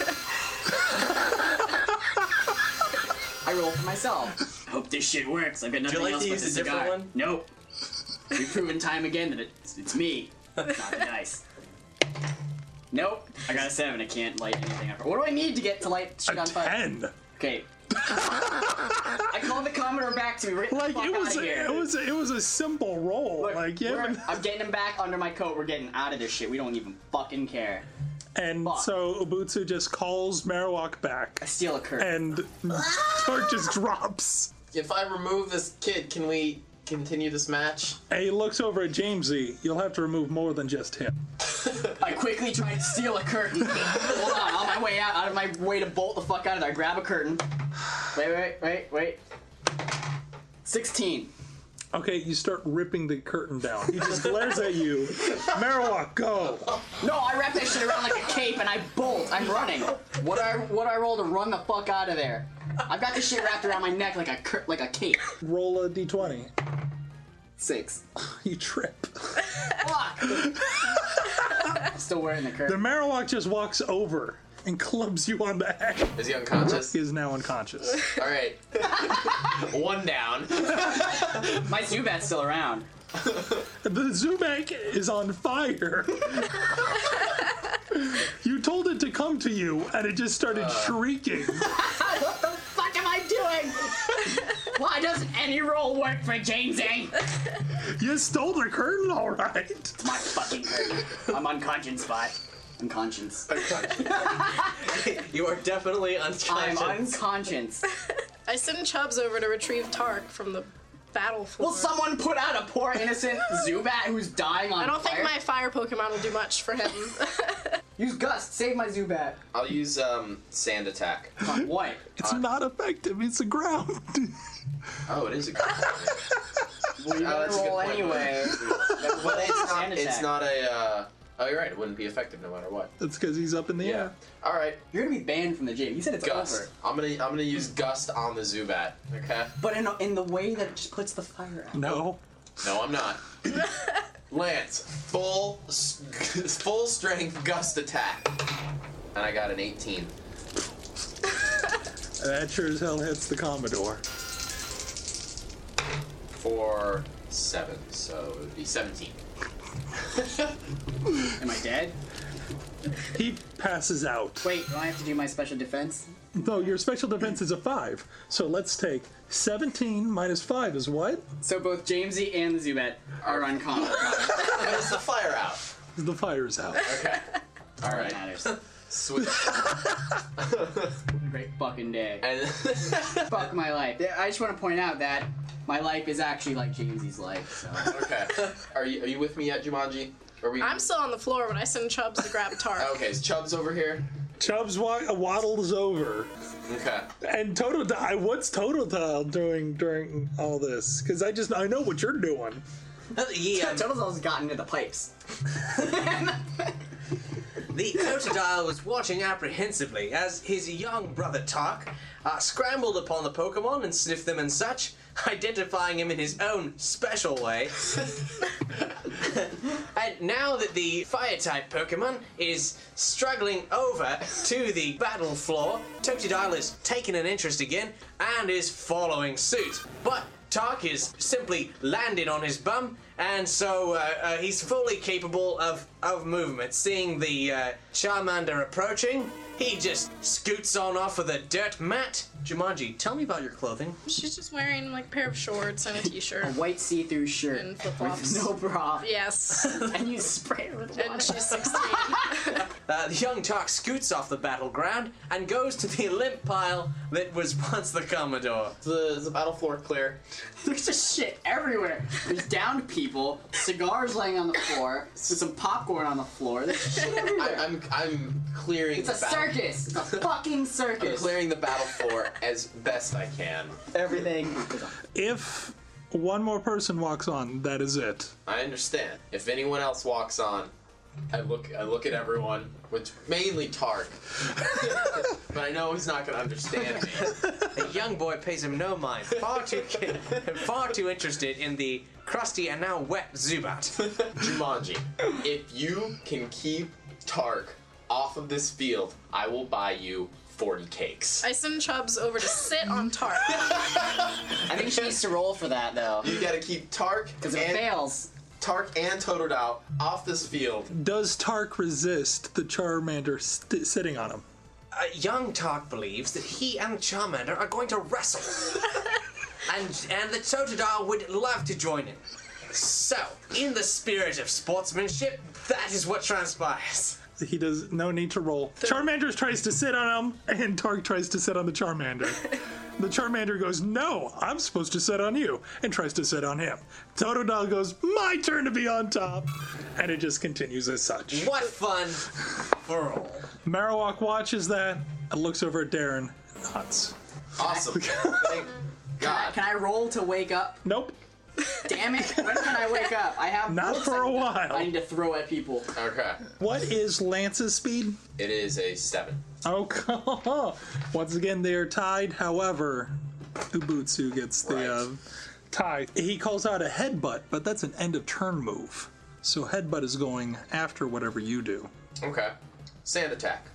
I roll for myself. Hope this shit works. I've got nothing you like else to but use this a different cigar. one? Nope. We've proven time again that it's, it's me, not the dice. Nope. I got a seven. I can't light anything on fire. What do I need to get to light shit A on fire? ten. Okay. I called the Commodore back to me. Right Like the fuck it was, out of here. it was, it was a simple roll. Look, like yeah, we're- but- I'm getting him back under my coat. We're getting out of this shit. We don't even fucking care. and fuck. so Ubutsu just calls Marowak back, I steal a curtain. and Tark just drops. If I remove this kid, can we continue this match? And he looks over at Jamesy. You'll have to remove more than just him. I quickly try to steal a curtain. Hold on, on my way out, out of my way to bolt the fuck out of there. I grab a curtain. Wait, wait, wait, wait. sixteen. Okay, you start ripping the curtain down. He just glares at you. Marowak, go. No, I wrap that shit around like a cape and I bolt. I'm running. What I what I roll to run the fuck out of there? I've got this shit wrapped around my neck like a cur- like a cape. Roll a d twenty. Six. You trip. Fuck. Still wearing the The curtain. Marowak just walks over and clubs you on the head. Is he unconscious? He is now unconscious. Alright. One down. My Zubat's still around. The Zumek is on fire. You told it to come to you, and it just started shrieking. What the fuck am I doing? Why doesn't any roll work for Jamesy? You stole the curtain, all right. It's my fucking curtain. I'm unconscious, spot. Unconscious. You are definitely I'm unconscious. unconscious. I send Chubbs over to retrieve Tark from the battle floor. Will someone put out a poor innocent Zubat who's dying on I don't fire? think my fire Pokemon will do much for him. Use Gust. Save my Zubat. I'll use um, Sand Attack. On what? It's not effective. It's a ground. Oh, it is a good Well, you Oh, gotta that's a good roll point. anyway. But it's not, Sand it's attack. not a... Uh, oh, you're right. It wouldn't be effective no matter what. That's because he's up in the air. All right. You're gonna be banned from the gym. You said it's Gust. over. I'm gonna I'm gonna use Gust on the Zubat. Okay. But in, in the way that it just puts the fire out. No. No, I'm not. Lance, full s- full strength Gust attack, and I got an eighteen. That sure as hell hits the Commodore. For seven, so it would be seventeen. Am I dead? He passes out. Wait, do I have to do my special defense? No, your special defense is a five. So let's take seventeen minus five is what? So both Jamesy and the Zubat are unconscious. But it's the fire out. The fire's out. Okay. All That right. matters. Sweet. Great fucking day. And Fuck my life. Yeah, I just want to point out that my life is actually like Jamesy's life. So. okay. Are you are you with me yet, Jumanji? Are we? I'm still on the floor when I send Chubbs to grab Tark. Okay. Is Chubbs over here? Chubbs wa- waddles over. Okay. And Totodile, what's Totodile doing during all this? Because I just, I know what you're doing. Yeah, Totodle's gotten into the pipes. the Totodile was watching apprehensively as his young brother Tark uh, scrambled upon the Pokemon and sniffed them and such, identifying him in his own special way. And now that the Fire-type Pokemon is struggling over to the battle floor, Totodile is taking an interest again and is following suit. But Tark is simply landed on his bum, and so uh, uh, he's fully capable of, of movement. Seeing the uh, Charmander approaching, he just scoots on off of the dirt mat. Jumanji, tell me about your clothing. She's just wearing like a pair of shorts and a t-shirt. A white see-through shirt. And flip-flops. With no bra. Yes. And you spray her with water. And she's sixteen. Uh, the young Tark scoots off the battleground and goes to the limp pile that was once the Commodore. The the battle floor clear. There's just shit everywhere. There's downed people, cigars laying on the floor, there's some popcorn on the floor. There's shit everywhere. I, I'm I'm clearing. It's the a battle- circus. It's a fucking I'm circus. clearing the battle floor as best I can. Everything. If one more person walks on, that is it. I understand. If anyone else walks on, I look I look at everyone, which mainly Tark. But I know he's not gonna understand me. The young boy pays him no mind, far too far too interested in the crusty and now wet Zubat. Jumanji, if you can keep Tark off of this field, I will buy you forty cakes. I send Chubbs over to sit on Tark. I think she needs to roll for that, though. You gotta keep Tark Because if it and fails, Tark and Totodile off this field. Does Tark resist the Charmander st- sitting on him? Uh, young Tark believes that he and Charmander are going to wrestle. and and the Totodile would love to join in. So, in the spirit of sportsmanship, that is what transpires. He does no need to roll. Charmander tries to sit on him, and Tark tries to sit on the Charmander. The Charmander goes, "No, I'm supposed to sit on you," and tries to sit on him. Totodile goes, "My turn to be on top," and it just continues as such. What fun for all. Marowak watches that and looks over at Darren and nods. Awesome. Thank God. can I roll to wake up? Nope, Damn it! When can I wake up? I have not books for I a need to- while. I need to throw at people. Okay. What is Lance's speed? It is a seven. Oh, once again they are tied. However, Ubutsu gets the Right. uh, tie. He calls out a headbutt, but that's an end of turn move. So headbutt is going after whatever you do. Okay. Sand attack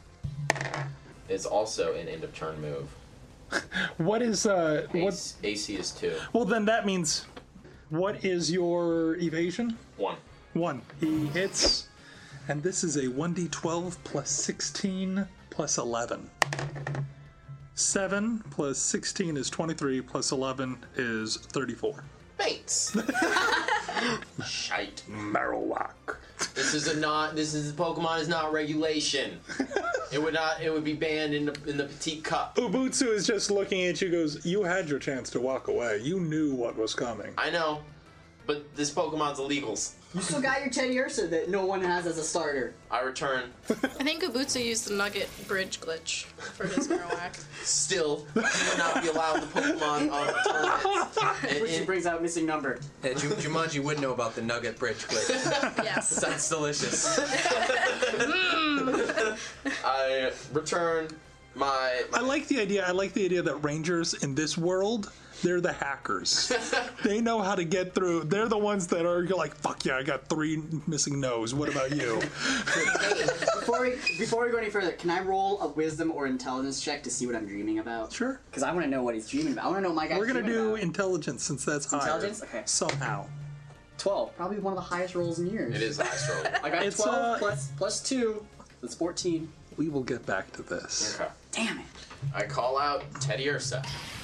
is also an end of turn move. What is uh what? Ace, A C is two. Well, then that means what is your evasion? One. One. He hits, and this is a one d twelve plus sixteen plus eleven. seven plus sixteen is twenty-three, plus eleven is thirty-four. Bates. Shite. Marowak. This is a not. This is Pokemon is not regulation. It would not. It would be banned in the in the petite cup. Ubutsu is just looking at you. Goes, you had your chance to walk away. You knew what was coming. I know, but this Pokemon's illegals. You still got your Teddy Ursa that no one has as a starter. I return. I think Ubutsu used the Nugget Bridge glitch for his Marowak. Still, you will not be allowed the Pokemon on tournaments. And, Which and, brings out missing number. Yeah, Ju- Jumanji would know about the Nugget Bridge glitch. Yes. Sounds delicious. I return my, my. I like the idea. I like the idea that Rangers in this world, they're the hackers. They know how to get through. They're the ones that are like, fuck yeah, I got three missing no's. What about you? Before we before we go any further, can I roll a wisdom or intelligence check to see what I'm dreaming about? Sure. Because I want to know what he's dreaming about. I want to know what my guy's We're gonna dreaming do about. intelligence since that's higher. Intelligence? Okay. Somehow. twelve. Probably one of the highest rolls in years. It is the highest roll. I got It's, twelve uh, plus plus two. That's fourteen. We will get back to this. Okay. Damn it. I call out Teddy Ursa.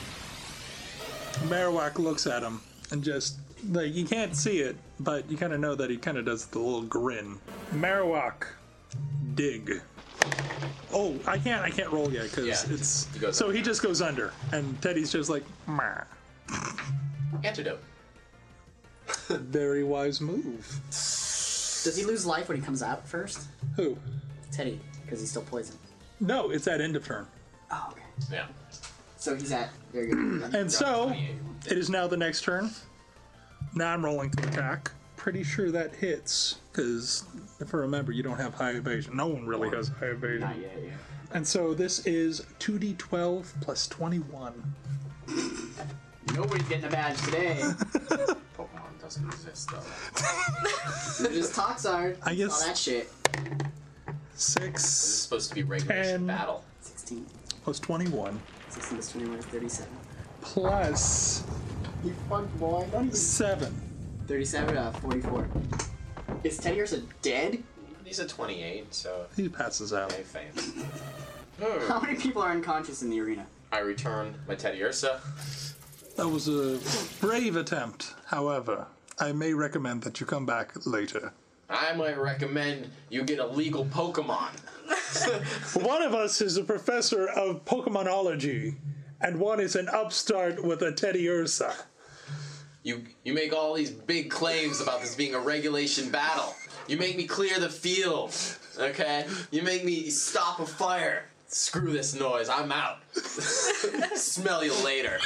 Marowak looks at him and just, like, you can't see it, but you kind of know that he kind of does the little grin. Marowak, dig. Oh, I can't, I can't roll yet because Yeah, it's. he goes so under. he just goes under, and Teddy's just like, meh. Antidote. Very wise move. Does he lose life when he comes out first? Who? Teddy, because he's still poisoned. No, it's at end of turn. Oh, okay. Yeah. So he's at. There you go. And so, it is now the next turn. Now I'm rolling to attack. Pretty sure that hits, because if I remember, you don't have high evasion. No one really has high evasion. Not yet, yeah. And so this is two d twelve plus twenty-one. Nobody's getting a badge today. Pokemon doesn't exist though. It is Toxard. I guess- All that shit. This is six supposed to be regulation Ten. battle. sixteen. plus twenty-one sixteen plus twenty-one is thirty-seven. plus You fuck boy. Don't even. seven. thirty-seven, uh, forty-four. Is Teddy Ursa dead? He's a twenty-eight, so He passes out. okay, fame. How many people are unconscious in the arena? I return my Teddy Ursa. That was a brave attempt. However, I may recommend that you come back later. I might recommend you get a legal Pokemon. One of us is a professor of Pokemonology, and one is an upstart with a Teddy Ursa. You you make all these big claims about this being a regulation battle. You make me clear the field, okay? You make me stop a fire. Screw this noise, I'm out. Smell you later.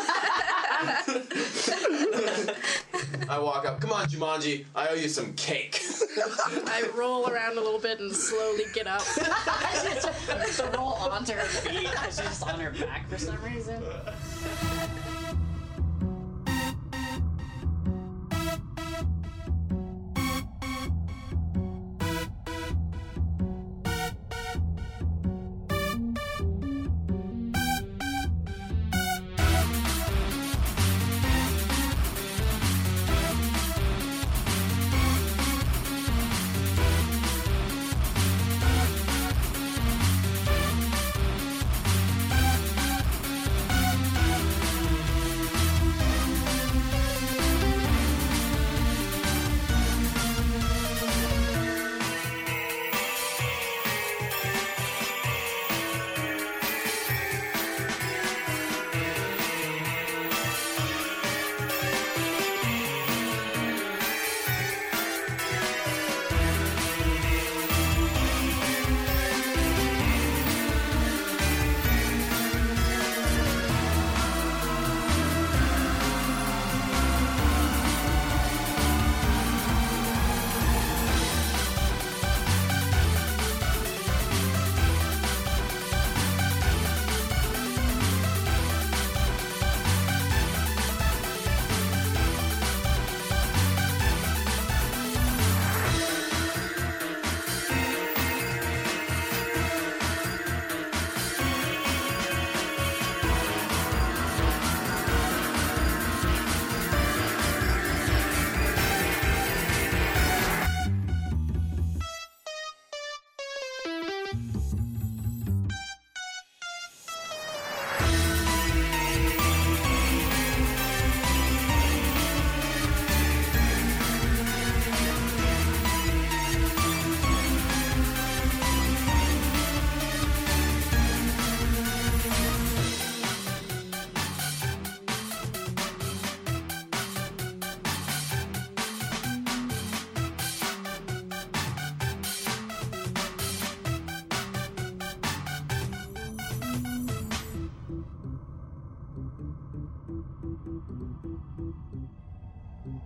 I walk up, come on Jumanji, I owe you some cake. I roll around a little bit and slowly get up. Just roll onto her feet. She's just on her back for some reason.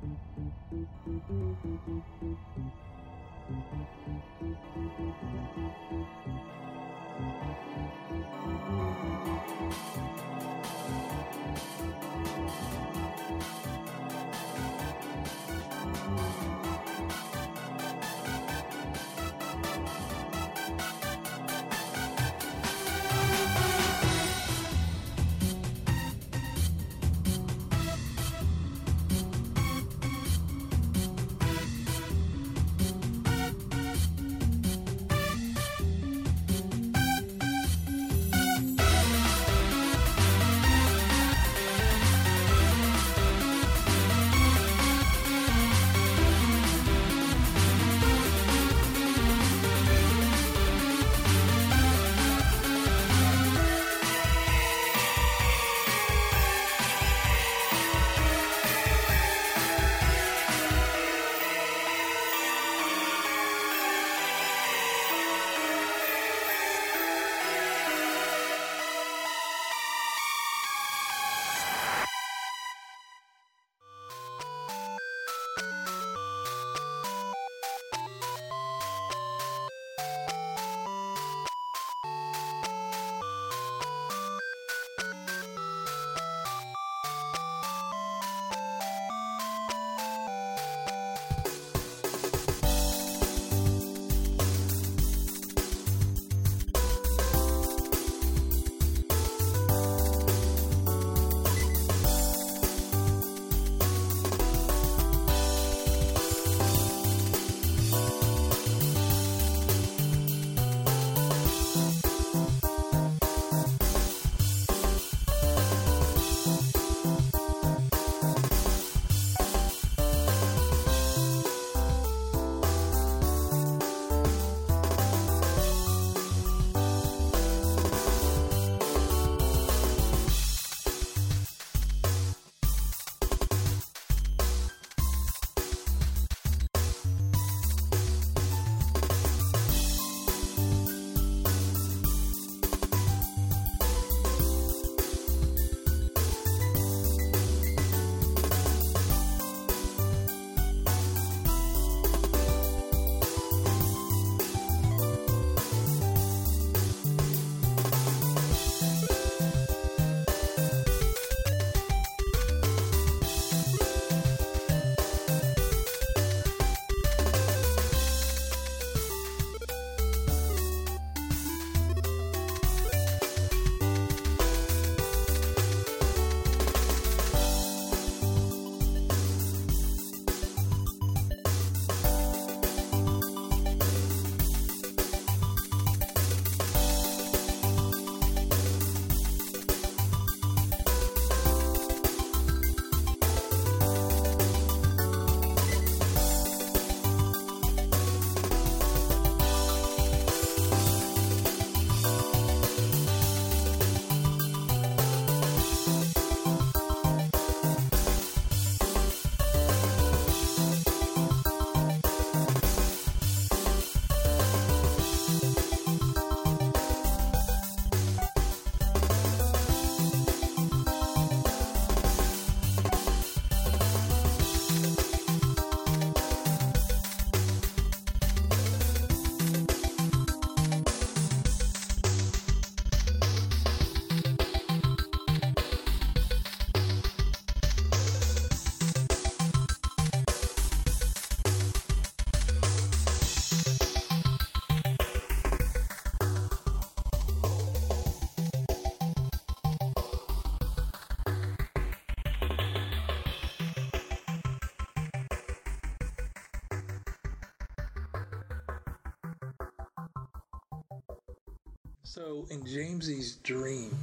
So in Jamesy's dream,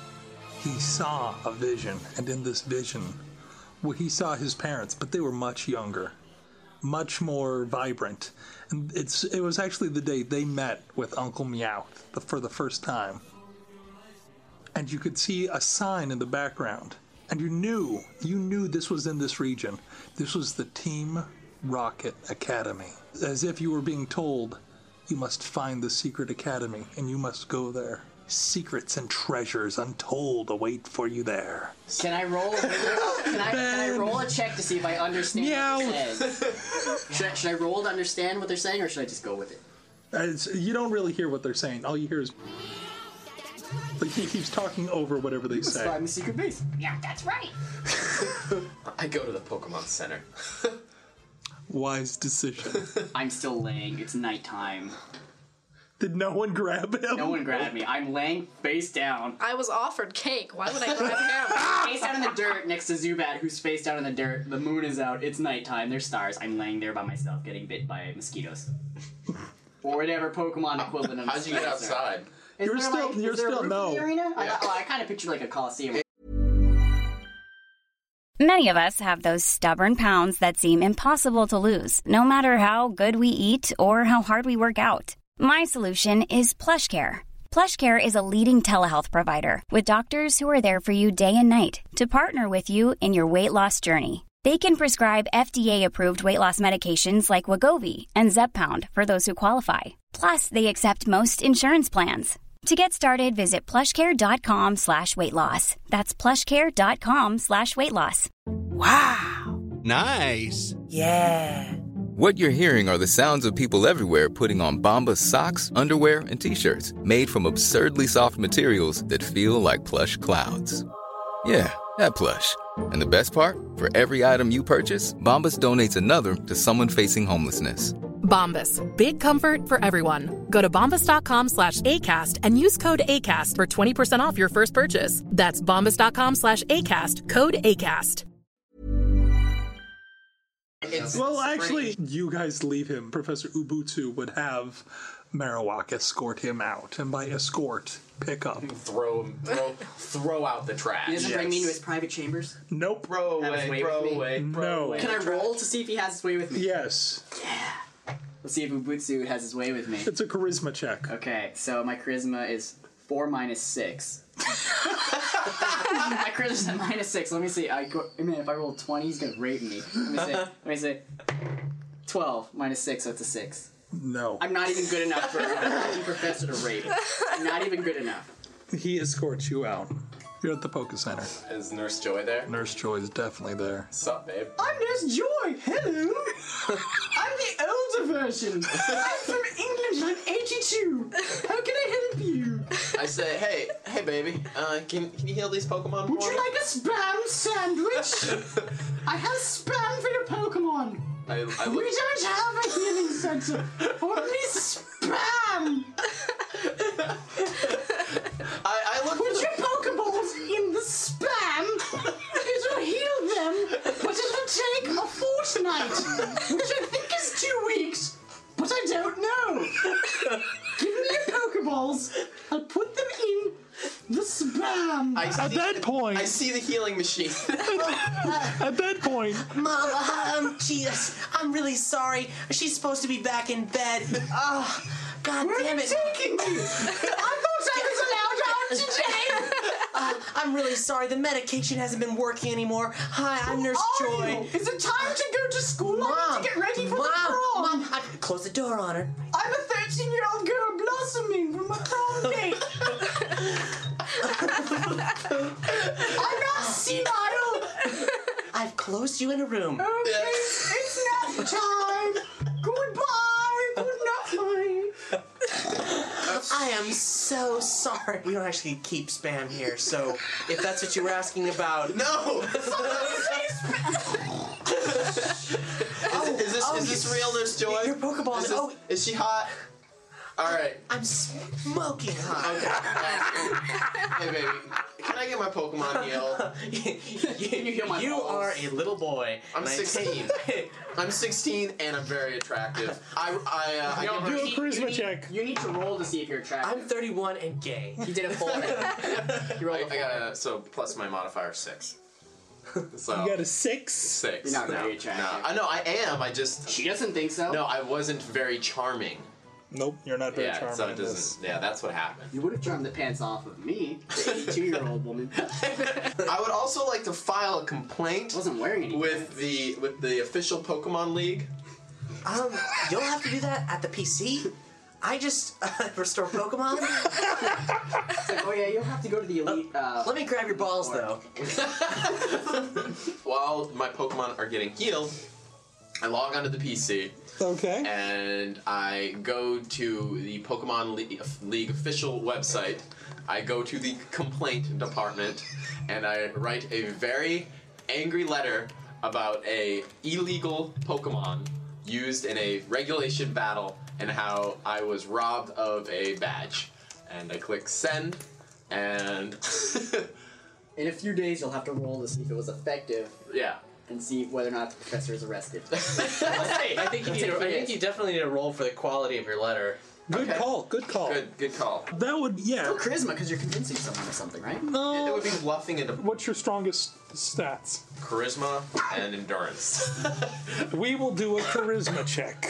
he saw a vision, and in this vision, well, he saw his parents, but they were much younger, much more vibrant. And it's it was actually the day they met with Uncle Meowth the, for the first time. And you could see a sign in the background, and you knew, you knew this was in this region. This was the Team Rocket Academy. As if you were being told, you must find the secret academy, and you must go there. secrets and treasures untold await for you there. Can I roll? A, can, I, can I roll a check to see if I understand Meow. what they're saying? Should I, should I roll to understand what they're saying, or should I just go with it? As you don't really hear what they're saying. All you hear is. But he keeps talking over whatever they say. Find the secret base. Yeah, that's right. I go to the Pokemon Center. Wise decision. I'm still laying. It's nighttime. Did no one grab him? No one grabbed me. I'm laying face down. I was offered cake. Why would I grab him? Face down in the dirt next to Zubat, who's face down in the dirt. The moon is out. It's nighttime. There's stars. I'm laying there by myself, getting bit by mosquitoes. Or whatever Pokemon equivalent of How'd you get mosquitoes are. outside? Is You're there, still- like, you're is there a still- roof in the no. arena? Yeah. I, oh, I kind of pictured like a coliseum. Many of us have those stubborn pounds that seem impossible to lose, no matter how good we eat or how hard we work out. My solution is PlushCare. PlushCare is a leading telehealth provider with doctors who are there for you day and night to partner with you in your weight loss journey. They can prescribe F D A-approved weight loss medications like Wegovy and Zepbound for those who qualify. Plus, they accept most insurance plans. To get started, visit plushcare.com slash weight loss. That's plushcare.com slash weight loss. Wow. Nice. Yeah. What you're hearing are the sounds of people everywhere putting on Bombas socks, underwear, and T-shirts made from absurdly soft materials that feel like plush clouds. Yeah, that plush. And the best part? For every item you purchase, Bombas donates another to someone facing homelessness. Bombas. Big comfort for everyone. Go to bombas.com slash ACAST and use code ACAST for twenty percent off your first purchase. That's bombas.com slash ACAST. Code ACAST. It's Well, strange. actually, you guys leave him. Professor Ubutsu would have Marowak escort him out. And by escort, pick up. Throw him, throw, throw out the trash. He doesn't bring me into his private chambers? Nope. Throw Have his away, way throw with me? away, throw No. away. Can I roll to see if he has his way with me? Yes. Let's see if Ubutsu has his way with me. It's a charisma check. Okay, so my charisma is four minus six. My charisma's at minus six. Let me see. I, go, I mean, if I roll twenty, he's gonna rape me. Let me see. Let me see. Twelve minus six, so it's a six. No. I'm not even good enough for a professor to rape. I'm not even good enough. He escorts you out. You're at the Poke Center. Is Nurse Joy there? Nurse Joy is definitely there. Sup, babe? I'm Nurse Joy. Hello. I'm the older version. I'm from England. I'm eighty-two. How can I help you? I say, hey, hey, baby, uh, can, can you heal these Pokemon Would for you me? like a spam sandwich? I have spam for your Pokemon. I, I We look, don't have a healing center. Only spam. I, I look Put for the... your Pokeballs in the spam. It will heal them, but it will take a fortnight, which I think is two weeks, but I don't know. Give me your Pokeballs. I'll put them in the spam. I At see, that point, I see the healing machine. at that point, Mom, um, Jesus, I'm really sorry. She's supposed to be back in bed. Oh, God Where damn are you it. taking me? I thought I was allowed out today. Uh, I'm really sorry. The medication hasn't been working anymore. Hi, I'm Nurse Are Joy. you? Is it time to go to school? I Mom, need to get ready for Mom, the prom. Mom, I, close the door on her. I'm a thirteen-year-old girl blossoming from a prom date. I'm not senile. I've closed you in a room. Okay, it's nap time. Goodbye. Good night. I am so sorry. We don't actually keep spam here, so if that's what you were asking about. No! Oh, Is this oh, is this you- real, Nurse Joy? Your Pokeball Is, is. this, Oh, is she hot? All right. I'm smoking hot. Hey, baby, can I get my Pokemon heal? you heal my you balls. are a little boy. I'm and I sixteen. take- I'm sixteen and I'm very attractive. I I uh, I No, give her- do a you- charisma you need- check. You need to roll to see if you're attractive. I'm thirty-one and gay. He did a full. He rolled I, a I full. got a so plus my modifier six. So you got a six. six. You're not very no, attractive. No, I know I am. I just She doesn't think so. no. I wasn't very charming. Nope, you're not very Yeah, charming. so it in this. doesn't. Yeah, that's what happened. You would have charmed the pants off of me, the eighty-two-year-old woman. I would also like to file a complaint I wasn't wearing any with pants. the with the official Pokemon League. Um, you'll have to do that at the P C. I just uh, restore Pokemon. It's like, oh yeah, you'll have to go to the elite. Uh, Let me grab your balls, though. While my Pokemon are getting healed, I log onto the P C. Okay. And I go to the Pokemon Le- League official website. I go to the complaint department, and I write a very angry letter about a illegal Pokemon used in a regulation battle and how I was robbed of a badge. And I click send, and in a few days you'll have to roll to see if it was effective. Yeah. And see whether or not the professor is arrested. Hey, I think you need. To, I think you definitely need to roll for the quality of your letter. Good Okay. call. Good call. Good, good call. That would, yeah. Still charisma because you're convincing someone or something, right? No. It would be bluffing into What's your strongest stats? charisma and endurance. We will do a charisma check.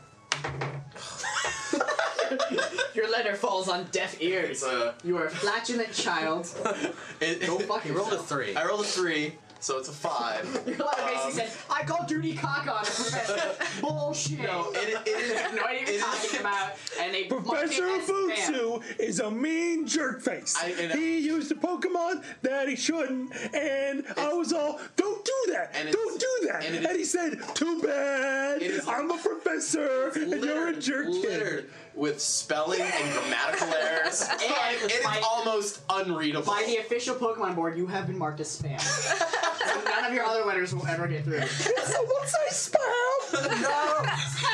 Your letter falls on deaf ears. Uh, you are a flatulent child. it, Go fuck You rolled a yourself. three. I rolled a three, so it's a five. Your letter basically said, I called Duty Cock on the professor. Bullshit. No, it, it is. They have no idea what it you're is- talking about, and they mark Professor it as spam. Futsu is a mean jerkface. I- and- He used a Pokemon that he shouldn't, and I was all, don't do that, and don't it's- do that. and And, it is- he said, too bad, It is- I'm a professor, and you're a littered, jerk kid. littered with spelling and grammatical errds. And it is by- almost unreadable. By the official Pokemon board, you have been marked as spam. So none of your other letters will ever get through. Someone say spam! No!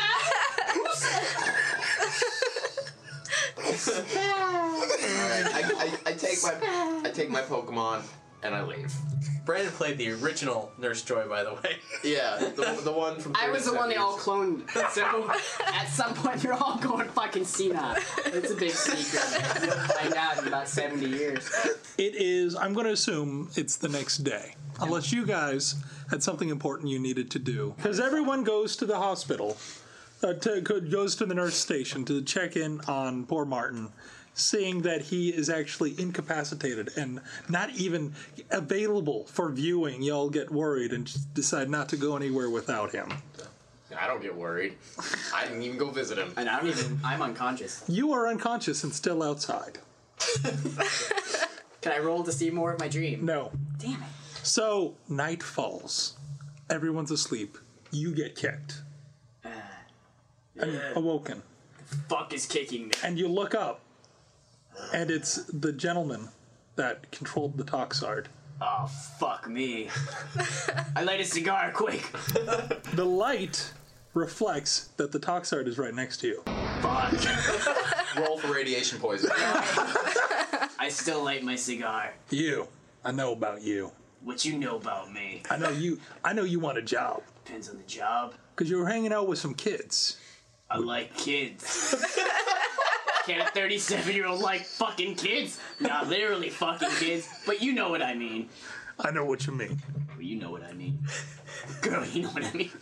Alright, I, I, I take my I take my Pokemon and I leave. Brandon played the original Nurse Joy, by the way. Yeah, the, the one from I was the one they all thirty-seven cloned, so at some point they're all going fucking senile. It's a big secret. You'll find out in about seventy years. It is, I'm going to assume it's the next day. Unless you guys had something important you needed to do. Because everyone goes to the hospital, uh, to, goes to the nurse station to check in on poor Martin, seeing that he is actually incapacitated and not even available for viewing. Y'all get worried and just decide not to go anywhere without him. I don't get worried. I didn't even go visit him. And I don't even, I'm unconscious. You are unconscious and still outside. Can I roll to see more of my dream? No. Damn it. So, night falls. Everyone's asleep. You get kicked. And awoken. Fuck is kicking me. And you look up, and it's the gentleman that controlled the Toxard. Oh, fuck me. I light a cigar, quick. The light reflects that the Toxard is right next to you. Fuck. Roll for radiation poison. I still light my cigar. You. I know about you. What you know about me? I know you I know you want a job. Depends on the job. Because you were hanging out with some kids. I like kids. Can a thirty-seven-year-old like fucking kids? Not literally fucking kids, but you know what I mean. I know what you mean. Well, you know what I mean. Girl, you know what I mean.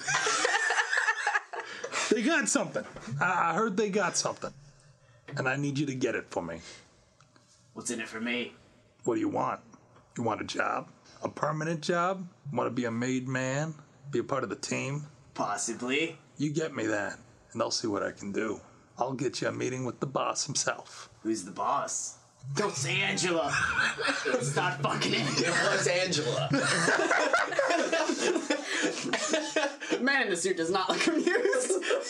They got something. I I heard they got something. And I need you to get it for me. What's in it for me? What do you want? You want a job? A permanent job? Want to be a made man? Be a part of the team? Possibly. You get me that, and I'll see what I can do. I'll get you a meeting with the boss himself. Who's the boss? Don't say Angela. Start fucking in. It's Angela. The man in the suit does not look amused.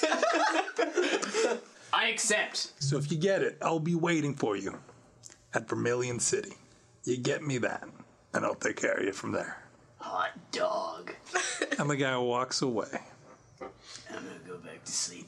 I accept. So if you get it, I'll be waiting for you at Vermilion City. You get me that, and I'll take care of you from there. Hot dog. And the guy walks away. I'm gonna go back to sleep.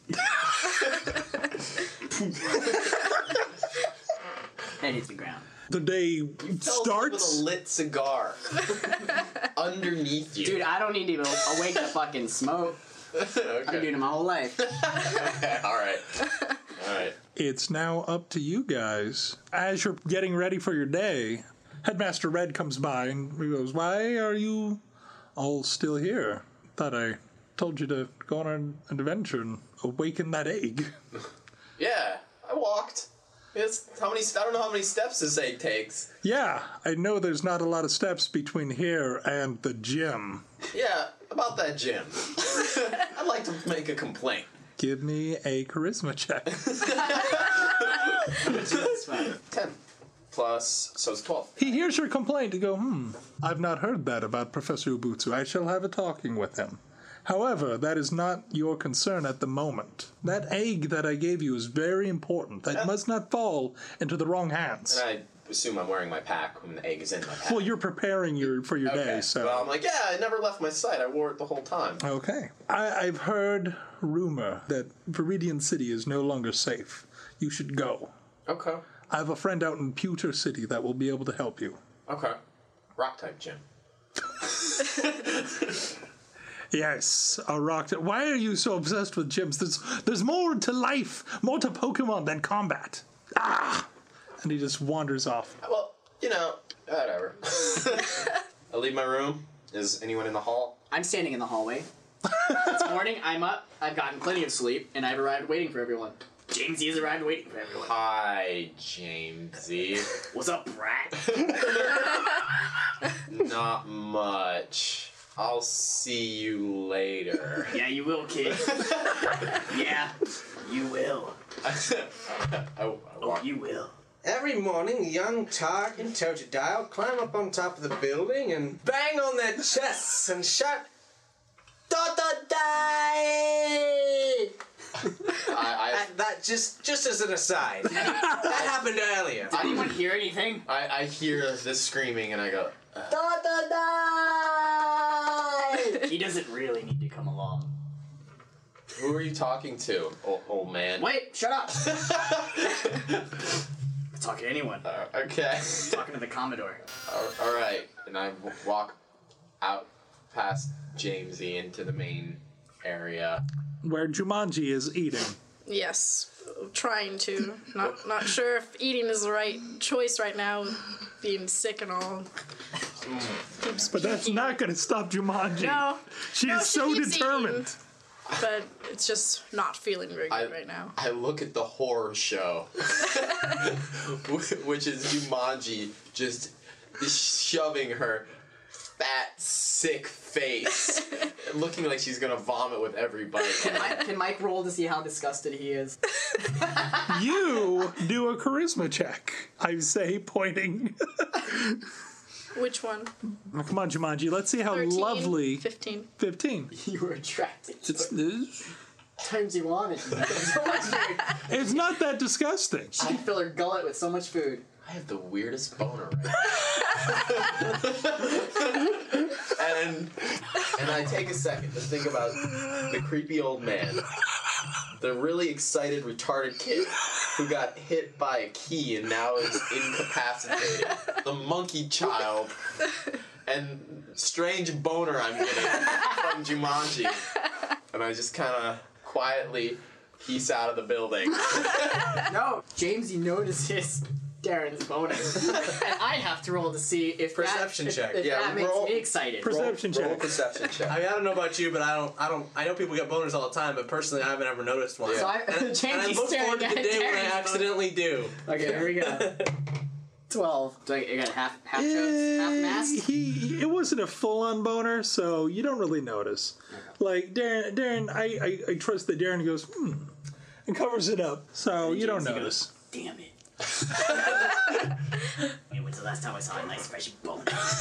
Head hits the ground. The day With starts. a lit cigar underneath you. Dude, I don't need to awake the fucking smoke. Okay. I've been doing it my whole life. Okay, all right, all right. It's now up to you guys. As you're getting ready for your day, Headmaster Red comes by and he goes, "Why are you all still here? Thought I told you to go on an adventure and awaken that egg." Yeah, I walked. It's how many? I don't know how many steps this egg takes. Yeah, I know there's not a lot of steps between here and the gym. Yeah, about that gym. I'd like to make a complaint. Give me a charisma check. ten. Plus, so it's twelve. He hears your complaint to go, hmm, I've not heard that about Professor Ubutsu. I shall have a talking with him. However, that is not your concern at the moment. That egg that I gave you is very important. That must not fall into the wrong hands. And I assume I'm wearing my pack when the egg is in my pack. Well, you're preparing your for your okay. day, so... Well, I'm like, yeah, it never left my sight. I wore it the whole time. Okay. I, I've heard rumor that Viridian City is no longer safe. You should go. Okay. I have a friend out in Pewter City that will be able to help you. Okay. Rock type gym. Yes, a rock type. Why are you so obsessed with gyms? There's, there's more to life, more to Pokemon than combat. Ah! And he just wanders off. Well, you know, whatever. I leave my room. Is anyone in the hall? I'm standing in the hallway. It's morning, I'm up, I've gotten plenty of sleep, and I've arrived waiting for everyone. Jamesy has arrived waiting for everyone. Hi, Jamesy. What's up, brat? Not much. I'll see you later. Yeah, you will, kid. Yeah, you will. I, I oh, walk. you will. Every morning, young Tark and Totodile climb up on top of the building and bang on their chests and shout, Totodile! I, I, that just just as an aside. That happened earlier. Did anyone hear anything? I, I hear this screaming and I go, Totodile! He doesn't really need to come along. who are you talking to, old, old man? Wait, shut up! I'm talking to anyone. Uh, okay. I'm talking to the Commodore. All right. And I w- walk out past Jamesy into the main area. Where Jumanji is eating. Yes, trying to. Not not sure if eating is the right choice right now, being sick and all. Keeps But that's puking. not going to stop Jumanji. No. She No, is she so keeps determined. eating. But it's just not feeling very good I, right now. I look at the horror show, which is Jumanji just shoving her fat, sick face, looking like she's gonna vomit with everybody. Can Mike, can Mike roll to see how disgusted he is? You do a charisma check, I say, pointing. Which one? Come on, Jumanji. Let's see how thirteen, lovely. fifteen. fifteen. You were attracted. It's, it's, Turns you on. It's so much food. it's not that disgusting. She can fill her gullet with so much food. I have the weirdest boner right and and I take a second to think about the creepy old man, the really excited retarded kid who got hit by a key and now is incapacitated, the monkey child, and strange boner I'm getting from Jumanji. And I just kind of quietly peace out of the building. No, Jamesy notices Darren's boner, and I have to roll to see if Perception that, check. If, if Yeah, that makes roll- me excited. Perception roll, roll a check. perception check. I mean, I don't know about you, but I don't, I don't, I know people get boners all the time, but personally, I haven't ever noticed one. So I, and, and I Jamiesy's look forward to staring the at day when I Darren's accidentally do. boner. Okay, here we go. Twelve. So I got half, half chokes, half Eh, mask. He, it wasn't a full-on boner, so you don't really notice. Like Darren, Darren, I, I, I trust that Darren goes, hmm, and covers it up, so you don't Jamesy notice. goes, damn it. Hey, when's the last time I saw a nice fresh boner?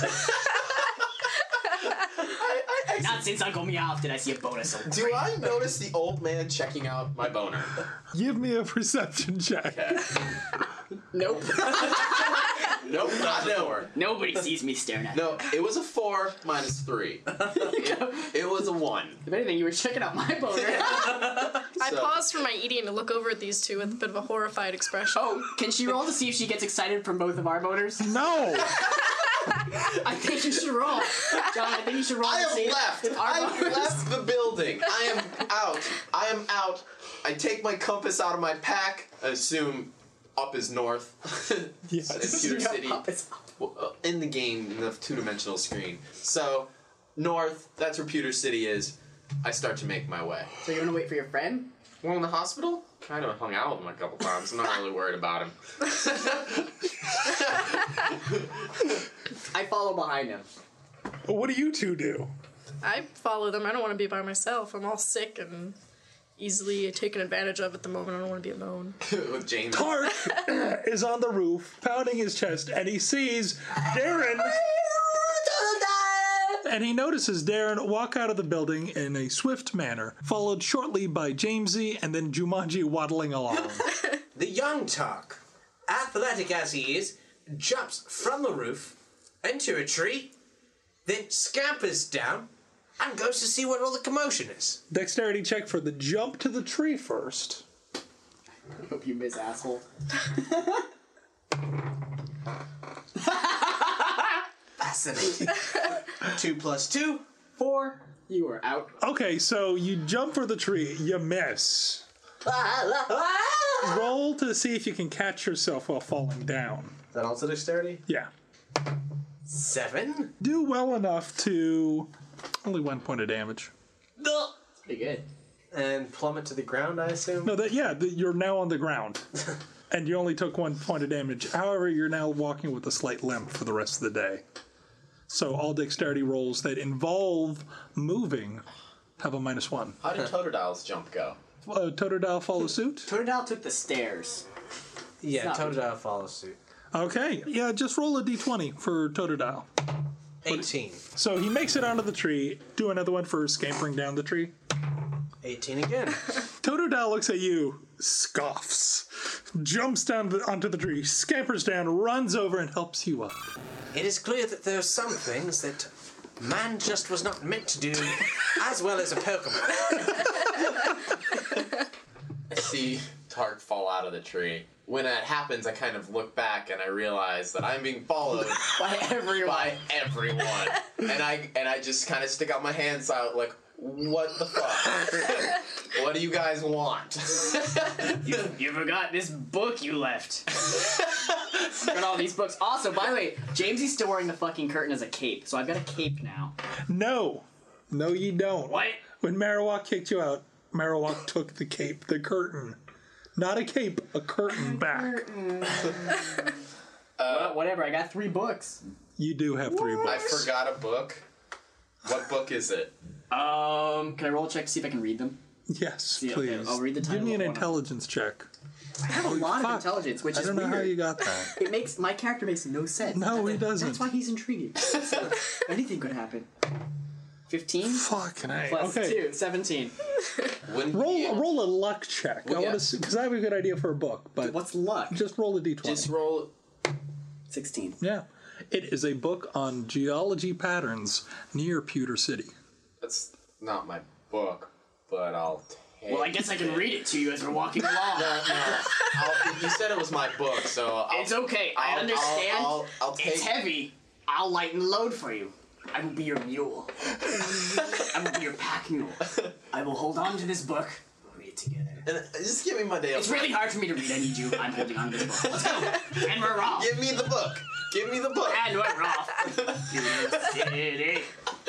Not since Uncle Meow did I see a boner so Do great. I notice the old man checking out my boner? Give me a perception check. Okay. Nope. Nope, not a four. Nobody sees me staring at No, it was a four minus three. It, it was a one. If anything, you were checking out my boner. I So- paused from my eating to look over at these two with a bit of a horrified expression. Oh, can she roll to see if she gets excited from both of our boners? No! I think you should roll. John, I think you should roll I to see have left. if our I have boners- left the building. I am out. I am out. I take my compass out of my pack. I assume up is north. Yes. In Pewter City. Compass. Well, uh, in the game, in the two-dimensional screen. So, north, that's where Pewter City is. I start to make my way. So you want to wait for your friend? Well, in the hospital, kind of hung out with him a couple times. I'm not really worried about him. I follow behind him. What do you two do? I follow them. I don't want to be by myself. I'm all sick and easily taken advantage of at the moment. I don't want to be alone. With James. Tark is on the roof, pounding his chest, and he sees Darren. And he notices Darren walk out of the building in a swift manner, followed shortly by Jamesy and then Jumanji waddling along. The young Tark, athletic as he is, jumps from the roof into a tree, then scampers down and goes to see what all the commotion is. Dexterity check for the jump to the tree first. I hope you miss, asshole. Fascinating. Two plus two. Four. You are out. Okay, so you jump for the tree, you miss. Roll to see if you can catch yourself while falling down. Is that also dexterity? Yeah. Seven. Do well enough to... Only one point of damage. That's pretty good. And plummet to the ground, I assume? No, that yeah, the, you're now on the ground. And you only took one point of damage. However, you're now walking with a slight limp for the rest of the day. So all dexterity rolls that involve moving have a minus one. How did Totodile's jump go? Uh, Totodile follow suit? Totodile took the stairs. Yeah, Totodile follows suit. Okay, yeah, just roll a d twenty for Totodile. eighteen. So he makes it onto the tree. Do another one for scampering down the tree. eighteen again. Totodile looks at you, scoffs, jumps down the, onto the tree, scampers down, runs over, and helps you up. It is clear that there are some things that man just was not meant to do as well as a Pokemon. I see Tark fall out of the tree. When that happens, I kind of look back and I realize that I'm being followed by everyone. By everyone, and I and I just kind of stick out my hands out like, what the fuck? What do you guys want? you, you forgot this book you left. Got all these books. Also, by the way, Jamesy's still wearing the fucking curtain as a cape, so I've got a cape now. No. No, you don't. What? When Marowak kicked you out, Marowak took the cape, the curtain. Not a cape, a curtain back. uh, well, whatever, I got three books. You do have three books. I forgot a book. What book is it? Um, can I roll a check to see if I can read them? Yes, see, please. Okay, I'll read the title. Give me an of intelligence check. I have a lot fuck. of intelligence, which I is don't know weird. how you got that. It makes my character makes no sense. No, he doesn't. That's why he's intriguing. So, anything could happen. Fifteen. Fucking A. Plus Okay. two. Seventeen. Roll roll a luck check. Well, I yeah. want to because I have a good idea for a book, but what's luck? Just roll a d twenty. Just roll. Sixteen. Yeah, it is a book on geology patterns near Pewter City. That's not my book, but I'll take Well, I guess I can read it to you as we're walking along. No, no. I'll, you said it was my book, so I'll, It's okay. I I'll- understand. I'll, I'll, I'll take. It's heavy. I'll lighten the load for you. I will be your mule. I will be your pack mule. I will hold on to this book. We'll read it together. And, uh, just give me my damn. It's really hard for me to read. I need you. I'm holding on to this book. Let's go. And we're off. Give me the book. Give me the book. And we're off. City.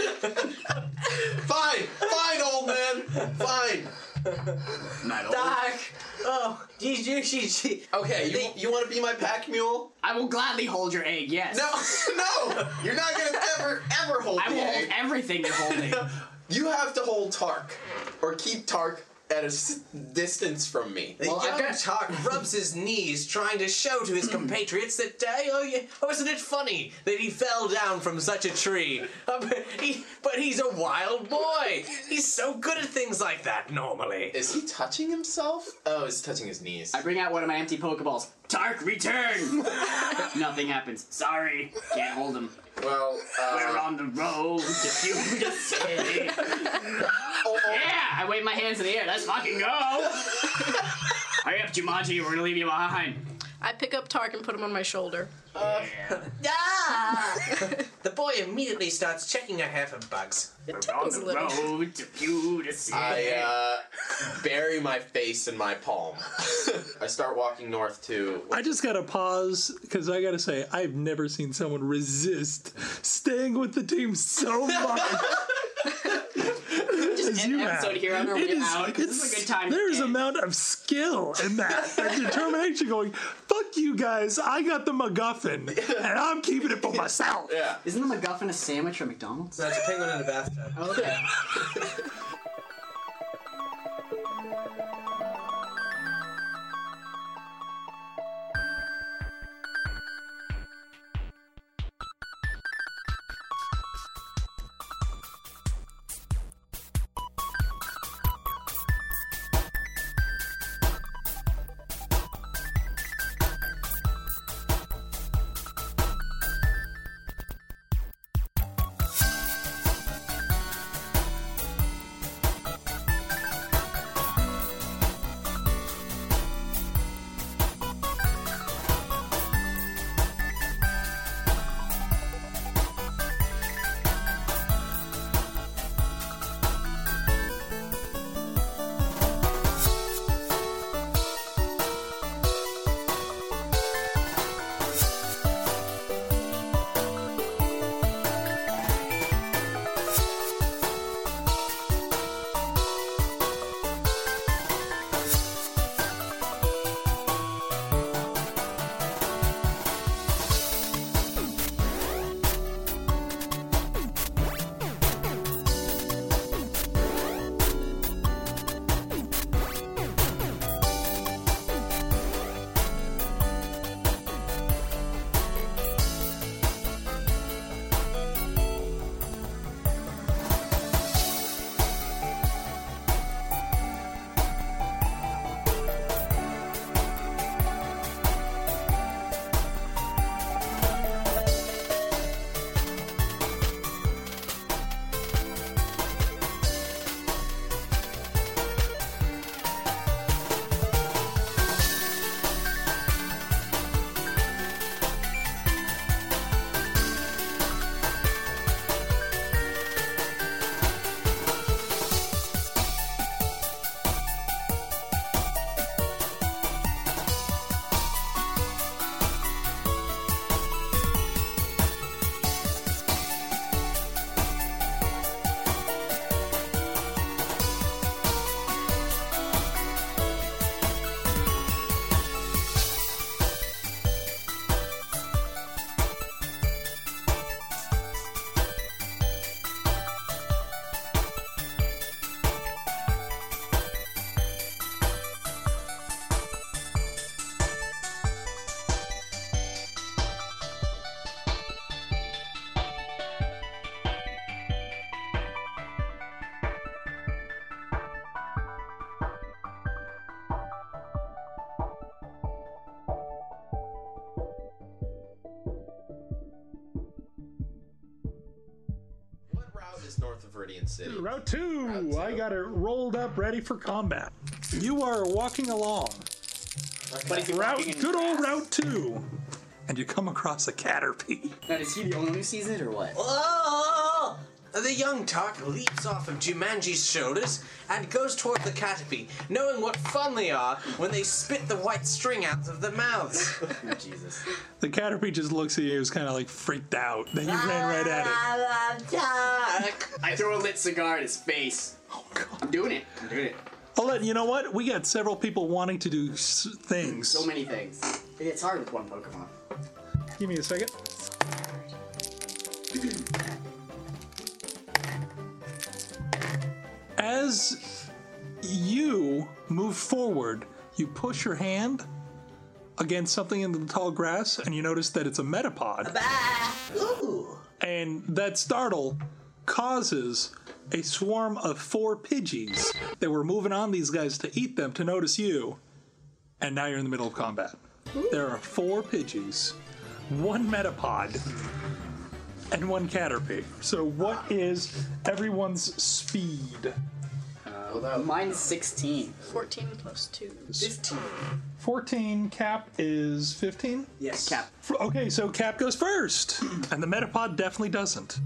Fine, fine, old man. Fine. Not old. Doc! Oh, you, you, you, you. Okay, you, you want to be my pack mule? I will gladly hold your egg, yes. No, no! You're not gonna ever, ever hold I the will hold egg. everything you're holding. You have to hold Tark, or keep Tark at a s- distance from me. The Well, I've young got- Tark rubs his knees, trying to show to his compatriots that, uh, oh, yeah, oh, isn't it funny that he fell down from such a tree? Uh, but, he, but he's a wild boy. He's so good at things like that normally. Is he touching himself? Oh, he's touching his knees. I bring out one of my empty Pokeballs. Tark, return! Nothing happens. Sorry, can't hold him. Well, uh... We're on the road to Pewter City. oh, oh. Yeah, I wave my hands in the air. Let's fucking go! Hurry up, Jumanji. We're gonna leave you behind. I pick up Tark and put him on my shoulder. Uh, ah! The boy immediately starts checking her hair for bugs. It We're on tickles a the little. road to Pewter City. I uh, bury my face in my palm. I start walking north to. I just gotta pause because I gotta say I've never seen someone resist staying with the team so much. Just end you the have. episode here on our It way is- out. 'Cause this is a good time. to There's end. amount of skill in that. And determination going, fuck you guys, I got the MacGuffin, and I'm keeping it for myself. Yeah. Isn't the MacGuffin a sandwich from McDonald's? That's a penguin in a bathtub. Okay. Viridian City. Route two. Route two. I got it rolled up, ready for combat. You are walking along. But if you're Route, walking in good old grass- Route two. And you come across a Caterpie. Now, is he the only one who sees it, or what? Oh! The young Tark leaps off of Jumanji's shoulders and goes toward the Caterpie, knowing what fun they are when they spit the white string out of their mouths. Oh, Jesus. The Caterpie just looks at you, is kind of like freaked out. Then you ran right at it. I throw a lit cigar at his face. Oh, God. I'm doing it. I'm doing it. I'll let you know what? We got several people wanting to do s- things. So many things. It's hard with one Pokemon. Give me a second. As you move forward, you push your hand against something in the tall grass, and you notice that it's a Metapod. Ooh. And that startle causes a swarm of four Pidgeys that were moving on these guys to eat them to notice you. And now you're in the middle of combat. There are four Pidgeys, one Metapod, and one Caterpie. So what is everyone's speed? Uh, mine's sixteen. fourteen plus two. fifteen. fourteen, Cap is fifteen? Yes. Cap. F- Okay, so Cap goes first, and the Metapod definitely doesn't.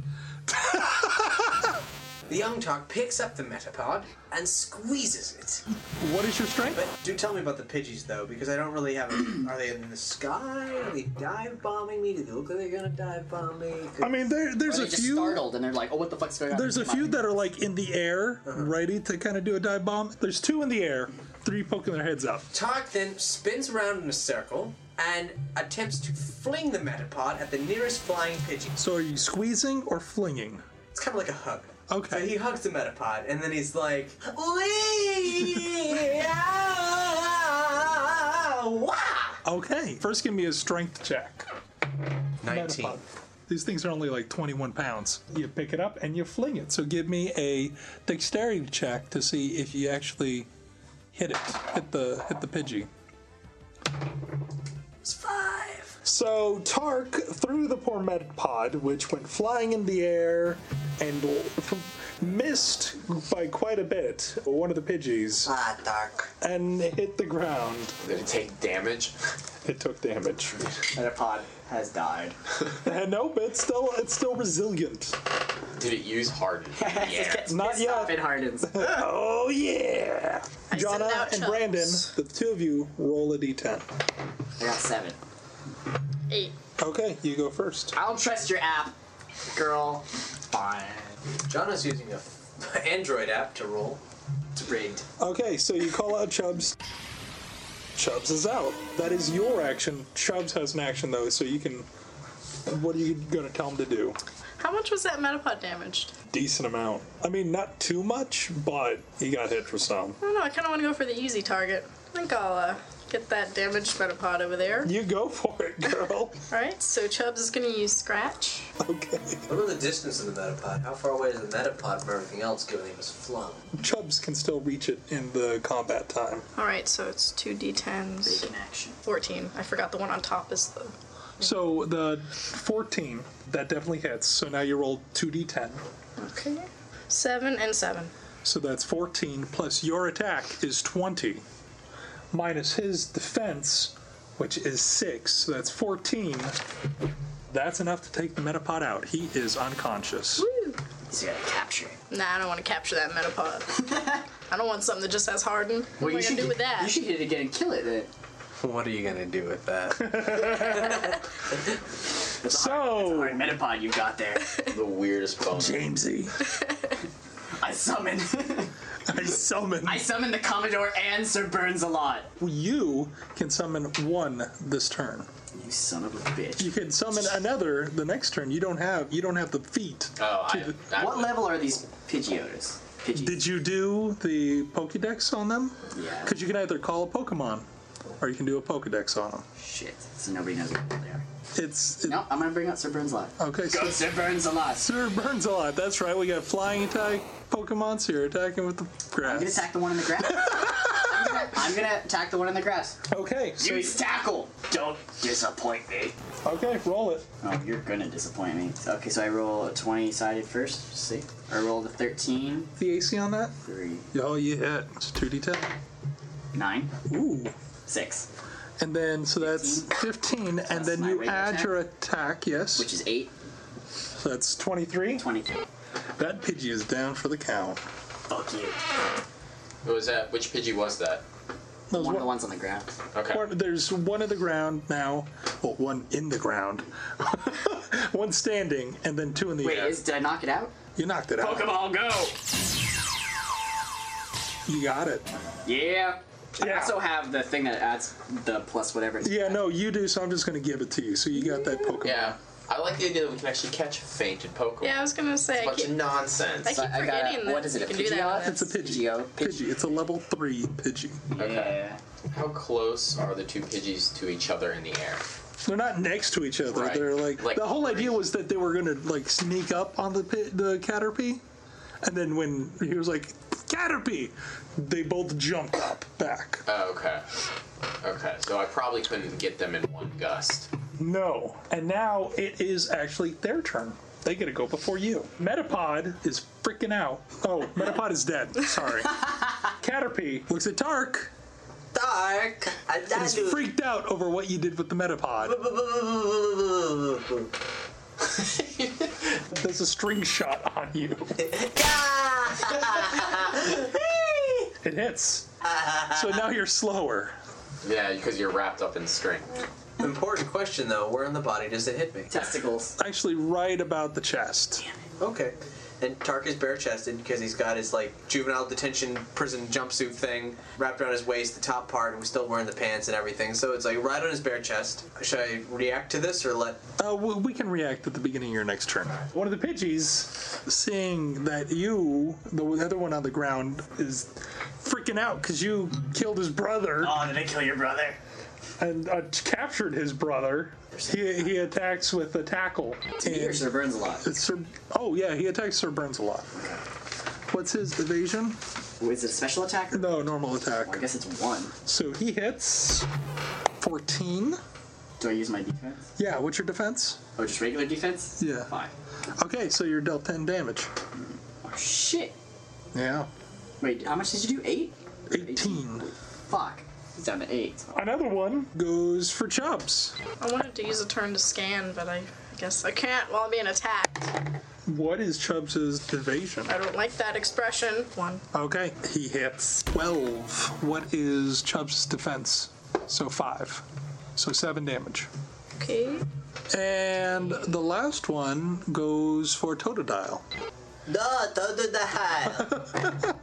The young Tark picks up the Metapod and squeezes it. What is your strength? But do tell me about the Pidgeys, though, because I don't really have a... Are they in the sky? Are they dive bombing me? Do they look like they're gonna dive bomb me? I mean, there, there's Or a they just few. startled and they're like, oh, what the fuck's going on? There's a few that are like in the air, ready to kind of do a dive bomb. There's two in the air, three poking their heads up. Tark then spins around in a circle and attempts to fling the Metapod at the nearest flying Pidgey. So are you squeezing or flinging? It's kind of like a hug. Okay. So he hugs the Metapod, and then he's like, "Wee, ah, wah." Okay. First, give me a strength check. nineteen. Metapod. These things are only like twenty-one pounds. You pick it up and you fling it. So give me a dexterity check to see if you actually hit it. Hit the hit the Pidgey. It's five. So Tark threw the poor Metapod, which went flying in the air and missed by quite a bit one of the Pidgeys Ah, Tark. and hit the ground. Did it take damage? It took damage. Metapod has died. And nope, it's still it's still resilient. Did it use harden? Yeah. Not yet. It hardens. Oh yeah! I send Jonna out and chubs. Brandon, the two of you, roll a d ten. I got seven. Eight. Okay, you go first. I don't trust your app, girl. Fine. Jonna's using a f- Android app to roll. It's rigged. Okay, so you call out Chubbs. Chubbs is out. That is your action. Chubbs has an action though, so you can. What are you gonna tell him to do? How much was that Metapod damaged? Decent amount. I mean, not too much, but he got hit for some. I don't know. I kind of want to go for the easy target. I think I'll uh, get that damaged Metapod over there. You go for it, girl. Alright, so Chubbs is going to use Scratch. Okay. What about the distance of the Metapod? How far away is the Metapod from everything else, given he was flung? Chubbs can still reach it in the combat time. Alright, so it's two d tens. Bacon action. fourteen. I forgot the one on top is the... So the fourteen, that definitely hits. So now you roll two d ten. Okay. seven and seven. So that's fourteen, plus your attack is twenty, minus his defense, which is six. So that's fourteen. That's enough to take the Metapod out. He is unconscious. Woo! So you gotta capture it. Nah, I don't want to capture that Metapod. I don't want something that just has Harden. What Well, am I you going should to do with that? You should hit it again and kill it. Then. What are you gonna do with that? That's So- a hard, that's a hard Metapod you got there. The weirdest bone. Jamesy, I summon. I summon. I summon the Commodore and Sir Burns a lot. You can summon one this turn. You son of a bitch. You can summon another the next turn. You don't have you don't have the feat. Oh, to I, the- I What would. level are these Pidgeotos? Pidgeys. Did you do the Pokédex on them? Yeah. Because you can either call a Pokemon, or you can do a Pokédex on them. Shit. So nobody knows what they are. It's it, No, I'm gonna bring out Sir Burns a lot. okay. Go So Sir Burns a lot. Sir Burns a lot. That's right. We got flying attack Pokemon, so you're attacking with the I'm gonna grass. attack the one in the grass. I'm I'm gonna, I'm gonna attack the one in the grass. Okay. So Use tackle. Don't disappoint me. Okay, roll it. Oh, you're gonna disappoint me. Okay, so I roll a twenty-sided first. Let's see. I rolled a thirteen. The A C on that? Three. Oh, you hit. It's two d ten. Nine. Ooh. Six. And then, so that's fifteen, So and that's then my you regular add attack, your attack, yes. which is eight. So that's twenty-three. twenty-two. That Pidgey is down for the count. Fuck you. What was that? Which Pidgey was that? Those One of one- the ones on the ground. Okay. One, there's one in the ground now. Well, one in the ground. One standing, and then two in the Wait, air. is, did I knock it out? You knocked it out. Pokeball, go! You got it. Yeah. I Yeah. also have the thing that adds the plus whatever. Yeah, no, you do, so I'm just going to give it to you. So you got that Pokemon. Yeah. I like the idea that we can actually catch fainted Pokemon. Yeah, I was gonna say. It's a I bunch keep, of nonsense. I keep So I got a- forgetting that what is it, you a can do that. Pidgeot? with It's a this. Pidgey. Pidgeo. Pidgey. It's a level three Pidgey. Yeah. How close are the two Pidgeys to each other in the air? They're not next to each other. Right. They're like, Like the whole idea was that they were gonna like sneak up on the pi- the Caterpie, and then when he was like Caterpie, they both jumped up back. Oh, okay. Okay, so I probably couldn't get them in one gust. No, and now it is actually their turn. They get to go before you. Metapod is freaking out. Oh, Metapod is dead. Sorry. Caterpie looks at Tark Dark. I, and I is do. freaked out over what you did with the Metapod. There's a string shot on you. It hits. So now you're slower. Yeah, because you're wrapped up in string. Important question though, where in the body does it hit me? Testicles. Actually, right about the chest. Okay. And Tark is bare-chested because he's got his like juvenile detention prison jumpsuit thing wrapped around his waist, the top part, and we're still wearing the pants and everything. So it's like right on his bare chest. Should I react to this or let? Uh, we we can react at the beginning of your next turn. One of the Pidgeys, seeing that you, the other one on the ground, is freaking out because you killed his brother Oh, did I kill your brother? and uh, captured his brother. He, he attacks with a tackle. Me or Sir Burns a lot? It's Sir, oh, yeah, he attacks Sir Burns a lot. What's his evasion? Is it a special attack? Or? No, normal attack. I guess it's one. So he hits fourteen. Do I use my defense? Yeah, what's your defense? Oh, just regular defense? Yeah. Five. Okay, so you're dealt ten damage. Oh, shit. Yeah. Wait, how much did you do? Eight? eighteen. Fuck. It's down to eight. Another one goes for Chubbs. I wanted to use a turn to scan, but I, I guess I can't while I'm being attacked. What is Chubbs' evasion? I don't like that expression. One. Okay, he hits twelve. What is Chubbs' defense? So five. So seven damage. Okay. And the last one goes for Totodile. No, don't do that.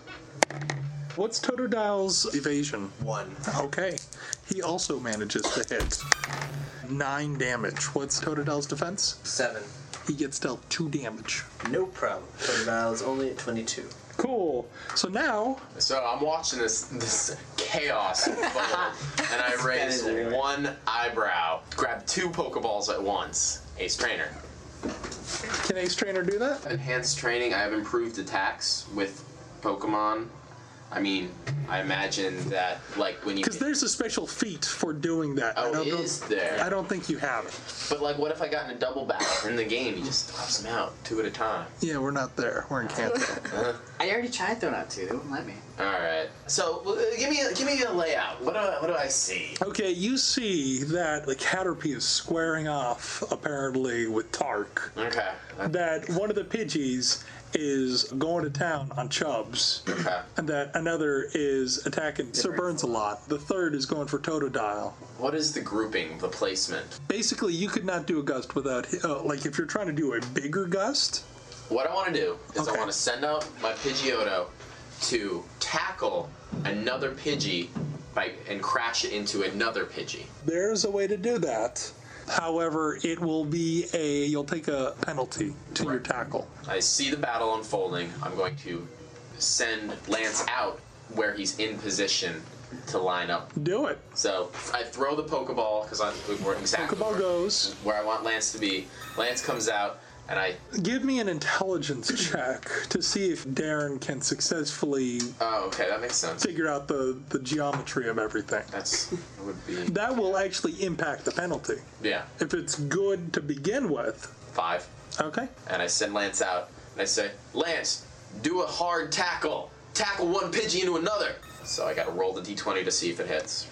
What's Totodile's evasion? One. Okay. He also manages to hit. Nine damage. What's Totodile's defense? Seven. He gets dealt two damage. No problem. Totodile is only at twenty-two. Cool. So now, So I'm watching this this chaos unfold, and I raise one eyebrow, grab two Pokeballs at once. Ace Trainer. can Ace Trainer do that? Enhanced training, I have improved attacks with Pokemon. I mean, I imagine that, like, when you... Because there's a special feat for doing that. Oh, I don't, is there? I don't think you have it. But, like, what if I got in a double battle in the game? You just toss them out, two at a time. Yeah, we're not there. We're in Kanto. Uh, I already tried throwing out two. They wouldn't let me. Alright. So, uh, give me a, give me a layout. What do I, what do I see? Okay, you see that the Caterpie is squaring off, apparently, with Tark. Okay. That one of the Pidgeys is going to town on Chubbs. Okay. And that another is attacking Sir Burns a lot. The third is going for Totodile. What is the grouping, the placement? Basically, you could not do a gust without, uh, like, if you're trying to do a bigger gust. What I want to do is Okay. I want to send out my Pidgeotto to tackle another Pidgey by, and crash it into another Pidgey. There's a way to do that. However, it will be a, you'll take a penalty to your tackle. I see the battle unfolding. I'm going to send Lance out where he's in position to line up. Do it. So I throw the Pokeball because I'm we're exactly Pokeball where, goes. where I want Lance to be. Lance comes out, And I Give me an intelligence check to see if Darren can successfully Oh, okay, that makes sense. figure out the, the geometry of everything. That's that would be That will actually impact the penalty. Yeah. If it's good to begin with. Five. Okay. And I send Lance out and I say, Lance, do a hard tackle. Tackle one Pidgey into another. So I gotta roll the d twenty to see if it hits.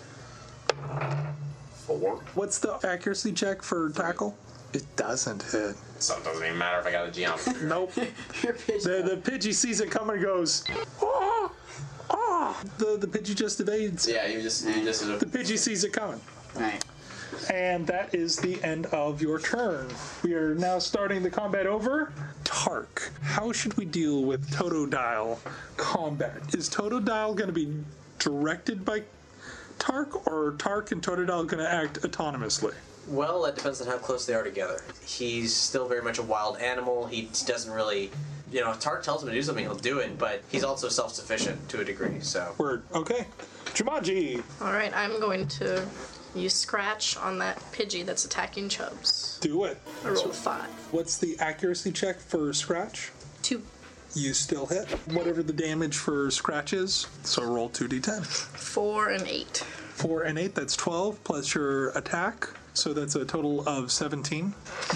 Four. What's the accuracy check for tackle? It doesn't hit. So it doesn't even matter if I got a geometry. Nope. the, the Pidgey sees it coming and goes, oh, oh. The, the Pidgey just evades. Yeah, you just, you just... The Pidgey sees it coming. Right. And that is the end of your turn. We are now starting the combat over. Tark, how should we deal with Totodile combat? Is Totodile going to be directed by Tark, or are Tark and Totodile going to act autonomously? Well, that depends on how close they are together. He's still very much a wild animal. He doesn't really, you know, if Tark tells him to do something, he'll do it, but he's also self-sufficient to a degree, so. Word. Okay. Jumanji. All right, I'm going to use Scratch on that Pidgey that's attacking Chubbs. Do it. I rolled a five. What's the accuracy check for Scratch? Two. You still hit. Whatever the damage for Scratch is, so roll two d ten. Four and eight. Four and eight, that's twelve, plus your attack. So that's a total of seventeen.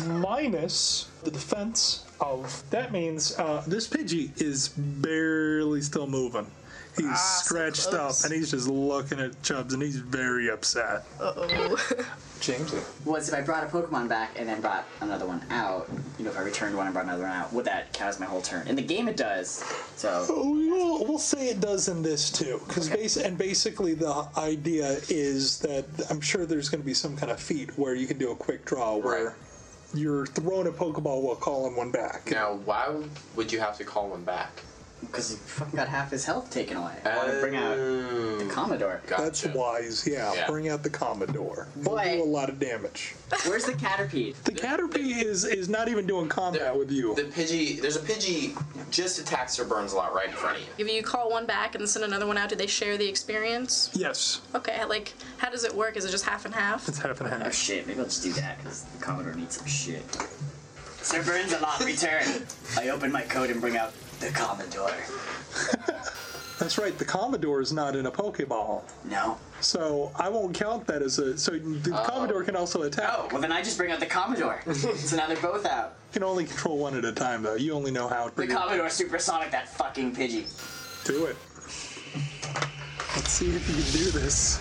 Minus the defense of... That means uh, this Pidgey is barely still moving. He's ah, scratched so up, and he's just looking at Chubbs, and he's very upset. Uh-oh. James? Was if I brought a Pokemon back and then brought another one out, you know, if I returned one and brought another one out, would that count as my whole turn? In the game it does, so... Oh, we'll, we'll say it does in this, too. Cause okay. base, and basically the idea is that I'm sure there's going to be some kind of feat where you can do a quick draw where right. you're throwing a Pokeball while calling one back. Now, why would you have to call one back? Because he fucking got half his health taken away. I want to bring out the Commodore. Gotcha. That's wise, yeah. yeah. Bring out the Commodore. Boy. He'll do a lot of damage. Where's the Caterpie? The Caterpie is is not even doing combat the, with you. The Pidgey, there's a Pidgey just attacks or burns a lot right in front of you. If you call one back and send another one out, do they share the experience? Yes. Okay, like, how does it work? Is it just half and half? It's half and half. Oh shit, maybe I'll just do that, because the Commodore needs some shit. Sir Burns a lot, return. I open my code and bring out the Commodore. That's right, the Commodore is not in a Pokeball. No. So I won't count that as a... So the uh, Commodore can also attack. Oh, well then I just bring out the Commodore. So now they're both out. You can only control one at a time, though. You only know how to... The Commodore Supersonic, that fucking Pidgey. Do it. Let's see if you can do this.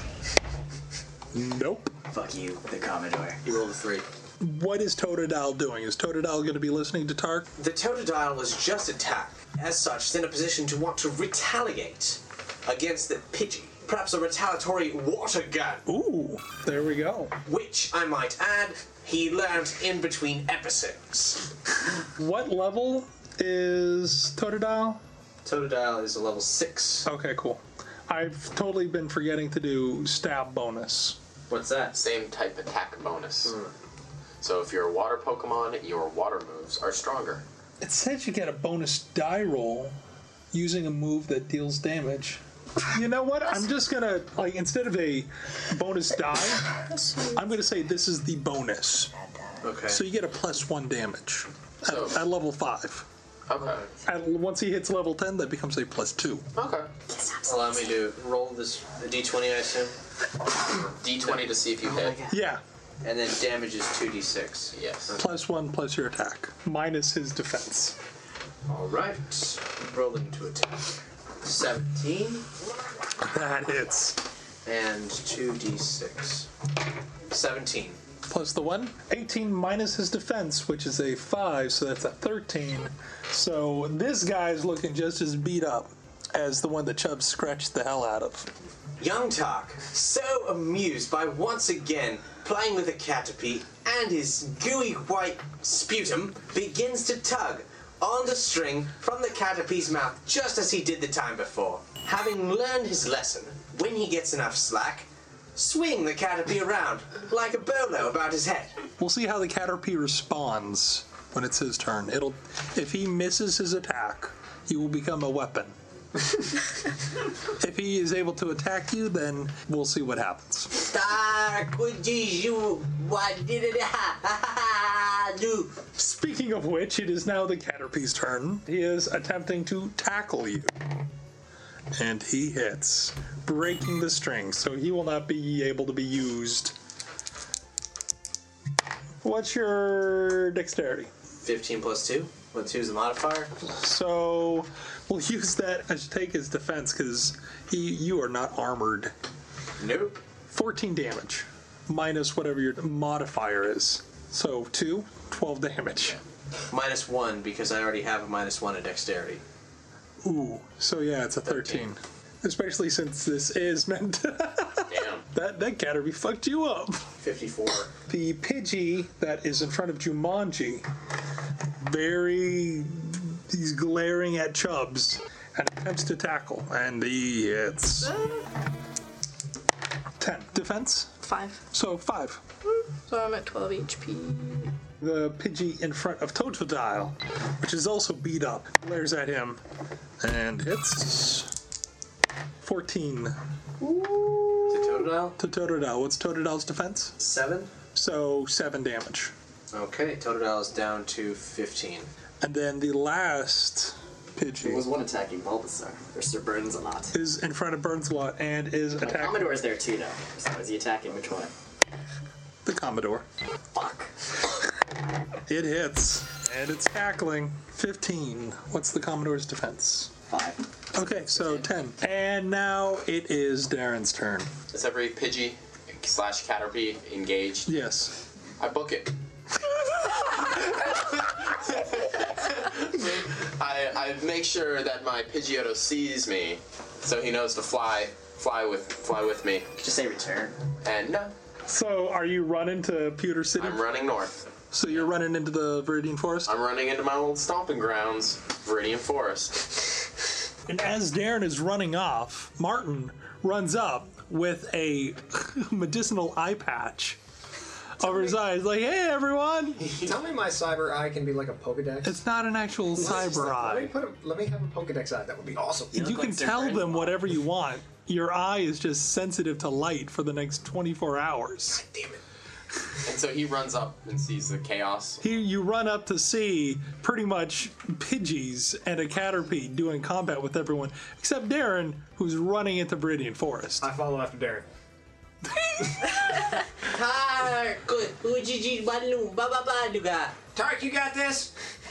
Nope. Fuck you, the Commodore. You rolled a three. What is Totodile doing? Is Totodile going to be listening to Tark? The Totodile was just attacked. As such, it's in a position to want to retaliate against the Pidgey. Perhaps a retaliatory water gun. Ooh, there we go. Which, I might add, he learned in between episodes. What level is Totodile? Totodile is a level six. Okay, cool. I've totally been forgetting to do stab bonus. What's that? Same type attack bonus. Mm. So if you're a water Pokemon, your water moves are stronger. It says you get a bonus die roll using a move that deals damage. You know what? I'm just gonna, like, instead of a bonus die, I'm gonna say this is the bonus. Okay. So you get a plus one damage at, so, at level five. Okay. And once he hits level ten, that becomes a plus two. Okay. Allow me to roll this d twenty, I assume. d twenty to see if you hit. Yeah. And then damage is two d six. Yes. Okay. Plus one plus your attack. Minus his defense. Alright. Roll into attack. seventeen. That hits. And two d six. seventeen. Plus the one. eighteen minus his defense, which is a five, so that's a thirteen. So this guy's looking just as beat up as the one that Chubb scratched the hell out of. Young Tark, so amused by once again playing with a Caterpie and his gooey white sputum, begins to tug on the string from the Caterpie's mouth just as he did the time before. Having learned his lesson, when he gets enough slack, swing the Caterpie around like a bolo about his head. We'll see how the Caterpie responds when it's his turn. It'll, if he misses his attack, he will become a weapon. If he is able to attack you, then we'll see what happens. Tark, what did you? What did it? do. Speaking of which, it is now the Caterpie's turn. He is attempting to tackle you. And he hits, breaking the string, so he will not be able to be used. What's your dexterity? fifteen plus two. Well, two is the modifier. So we'll use that as take his defense because he you are not armored. Nope. fourteen damage minus whatever your modifier is. So two, twelve damage. Minus one because I already have a minus one in dexterity. Ooh, so yeah, it's a thirteen. thirteen. Especially since this is meant to... Damn. That, that Caterpie fucked you up. fifty-four. The Pidgey that is in front of Jumanji, very... he's glaring at Chubbs and attempts to tackle, and he hits. ten. Defense? Five. So five. So I'm at twelve H P. The Pidgey in front of Totodile, which is also beat up, glares at him and hits fourteen. To Totodile? To Totodile. What's Totodile's defense? Seven. So seven damage. Okay, Totodile is down to fifteen. And then the last Pidgey. There was one attacking Bulbasaur, or Sir Burns-a-lot. Is in front of Burns-a-lot and is My attacking. Commodore's there too, though. So is he attacking which one? The Commodore. Fuck. It hits. And it's tackling. fifteen. What's the Commodore's defense? Five. Okay, so ten. And now it is Darren's turn. Is every Pidgey slash Caterpie engaged? Yes. I book it. I, I make sure that my Pidgeotto sees me, so he knows to fly, fly with, fly with me. Just say return. And no. So, are you running to Pewter City? I'm running north. So you're running into the Viridian Forest? I'm running into my old stomping grounds, Viridian Forest. And as Darren is running off, Martin runs up with a medicinal eye patch over his eyes, like, hey, everyone! Tell me my cyber eye can be like a Pokedex. It's not an actual cyber eye. Let me, put a, let me have a Pokedex eye. That would be awesome. You, you can like tell them whatever you want. Your eye is just sensitive to light for the next twenty-four hours. God damn it. And so he runs up and sees the chaos. He, you run up to see pretty much Pidgeys and a Caterpie doing combat with everyone, except Darren, who's running into Viridian Forest. I follow after Darren. Tark, you got this?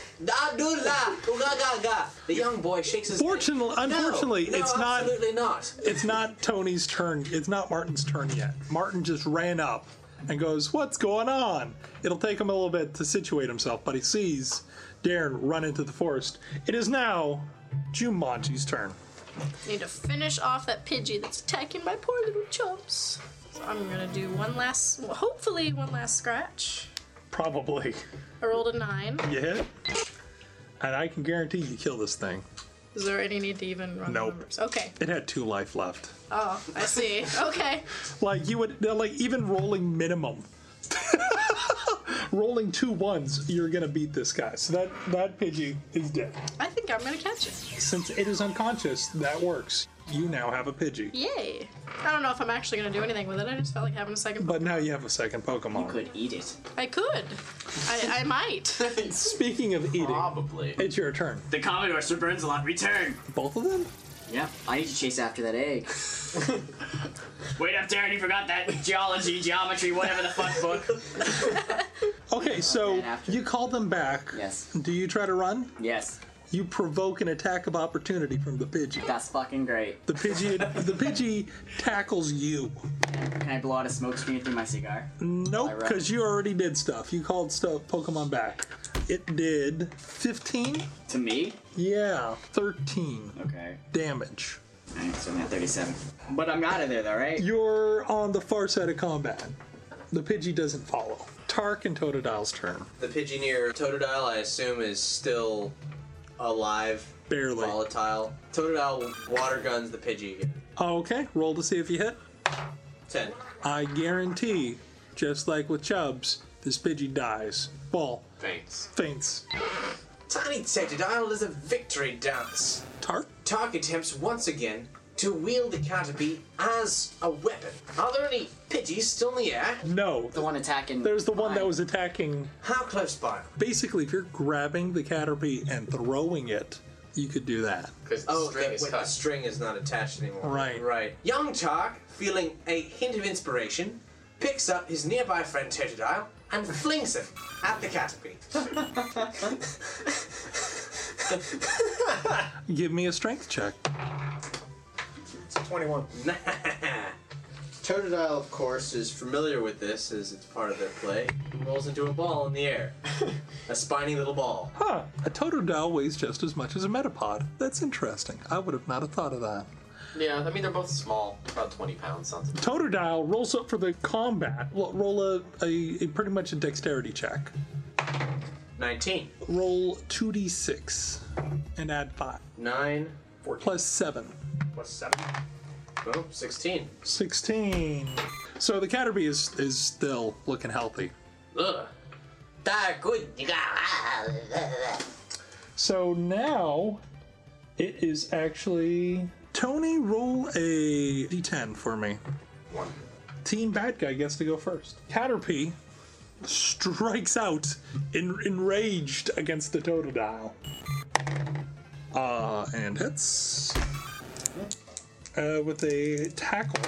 The young boy shakes his Fortunately, head. unfortunately, no, it's no, not. Absolutely not. It's not Tony's turn. It's not Martin's turn yet. Martin just ran up and goes, "What's going on?" It'll take him a little bit to situate himself, but he sees Darren run into the forest. It is now Jumanji's turn. Need to finish off that Pidgey that's attacking my poor little chumps. So I'm gonna do one last, well, hopefully one last scratch. Probably. I rolled a nine. You hit, and I can guarantee you kill this thing. Is there any need to even run Nope. the numbers? Okay. It had two life left. Oh, I see. Okay. Like you would, like even rolling minimum, rolling two ones, you're gonna beat this guy. So that that Pidgey is dead. I think I'm gonna catch it. Since it is unconscious, that works. You now have a Pidgey. Yay. I don't know if I'm actually gonna do anything with it. I just felt like having a second. But now you have a second Pokemon. You could eat it. I could. I, I might. Speaking of eating, Probably. It's your turn. The Commodore Sir Burns-a-lot return. Both of them? Yeah, I need to chase after that egg. Wait up, Darren, you forgot that geology, geometry, whatever the fuck book. Okay, so you call them back. Yes. Do you try to run? Yes. You provoke an attack of opportunity from the Pidgey. That's fucking great. The Pidgey, the Pidgey tackles you. Can I blow out a smoke screen through my cigar? Nope, because you already did stuff. You called stuff Pokemon back. It did fifteen. To me? Yeah, thirteen. Okay. Damage. Alright, so I'm at thirty-seven. But I'm out of there though, right? You're on the far side of combat. The Pidgey doesn't follow. Tark and Totodile's turn. The Pidgey near Totodile, I assume, is still alive. Barely. Volatile. Totodile water guns the Pidgey again. Okay, roll to see if you hit. Ten. I guarantee, just like with Chubbs, this Pidgey dies. Well, Faints. faints. Tiny Totodile is a victory dance. Tark? Tark attempts once again to wield the Caterpie as a weapon. Are there any Pidgeys still in the air? No. The one attacking. There's the one that was attacking. How close by? Basically, if you're grabbing the Caterpie and throwing it, you could do that. Because the Oh, string the, is wait, cut. the string is not attached anymore. Right. Right. Young Tark, feeling a hint of inspiration, picks up his nearby friend Totodile and flings him at the Caterpie. Give me a strength check. It's twenty-one. Totodile, of course, is familiar with this as it's part of their play. He rolls into a ball in the air. A spiny little ball. Huh. A Totodile weighs just as much as a Metapod. That's interesting. I would have not have thought of that. Yeah, I mean, they're both small. About twenty pounds. Sounds like. Totodile rolls up for the combat. Well, roll a, a, a pretty much a dexterity check. nineteen. Roll two d six and add five. nine. Plus seven. Plus seven. Oh, sixteen. sixteen. So the Caterpie is, is still looking healthy. Ugh. That good. So now it is actually Tony. Roll a d ten for me. One. Team Bad Guy gets to go first. Caterpie strikes out, en- enraged against the Totodile. Uh, and hits uh, with a tackle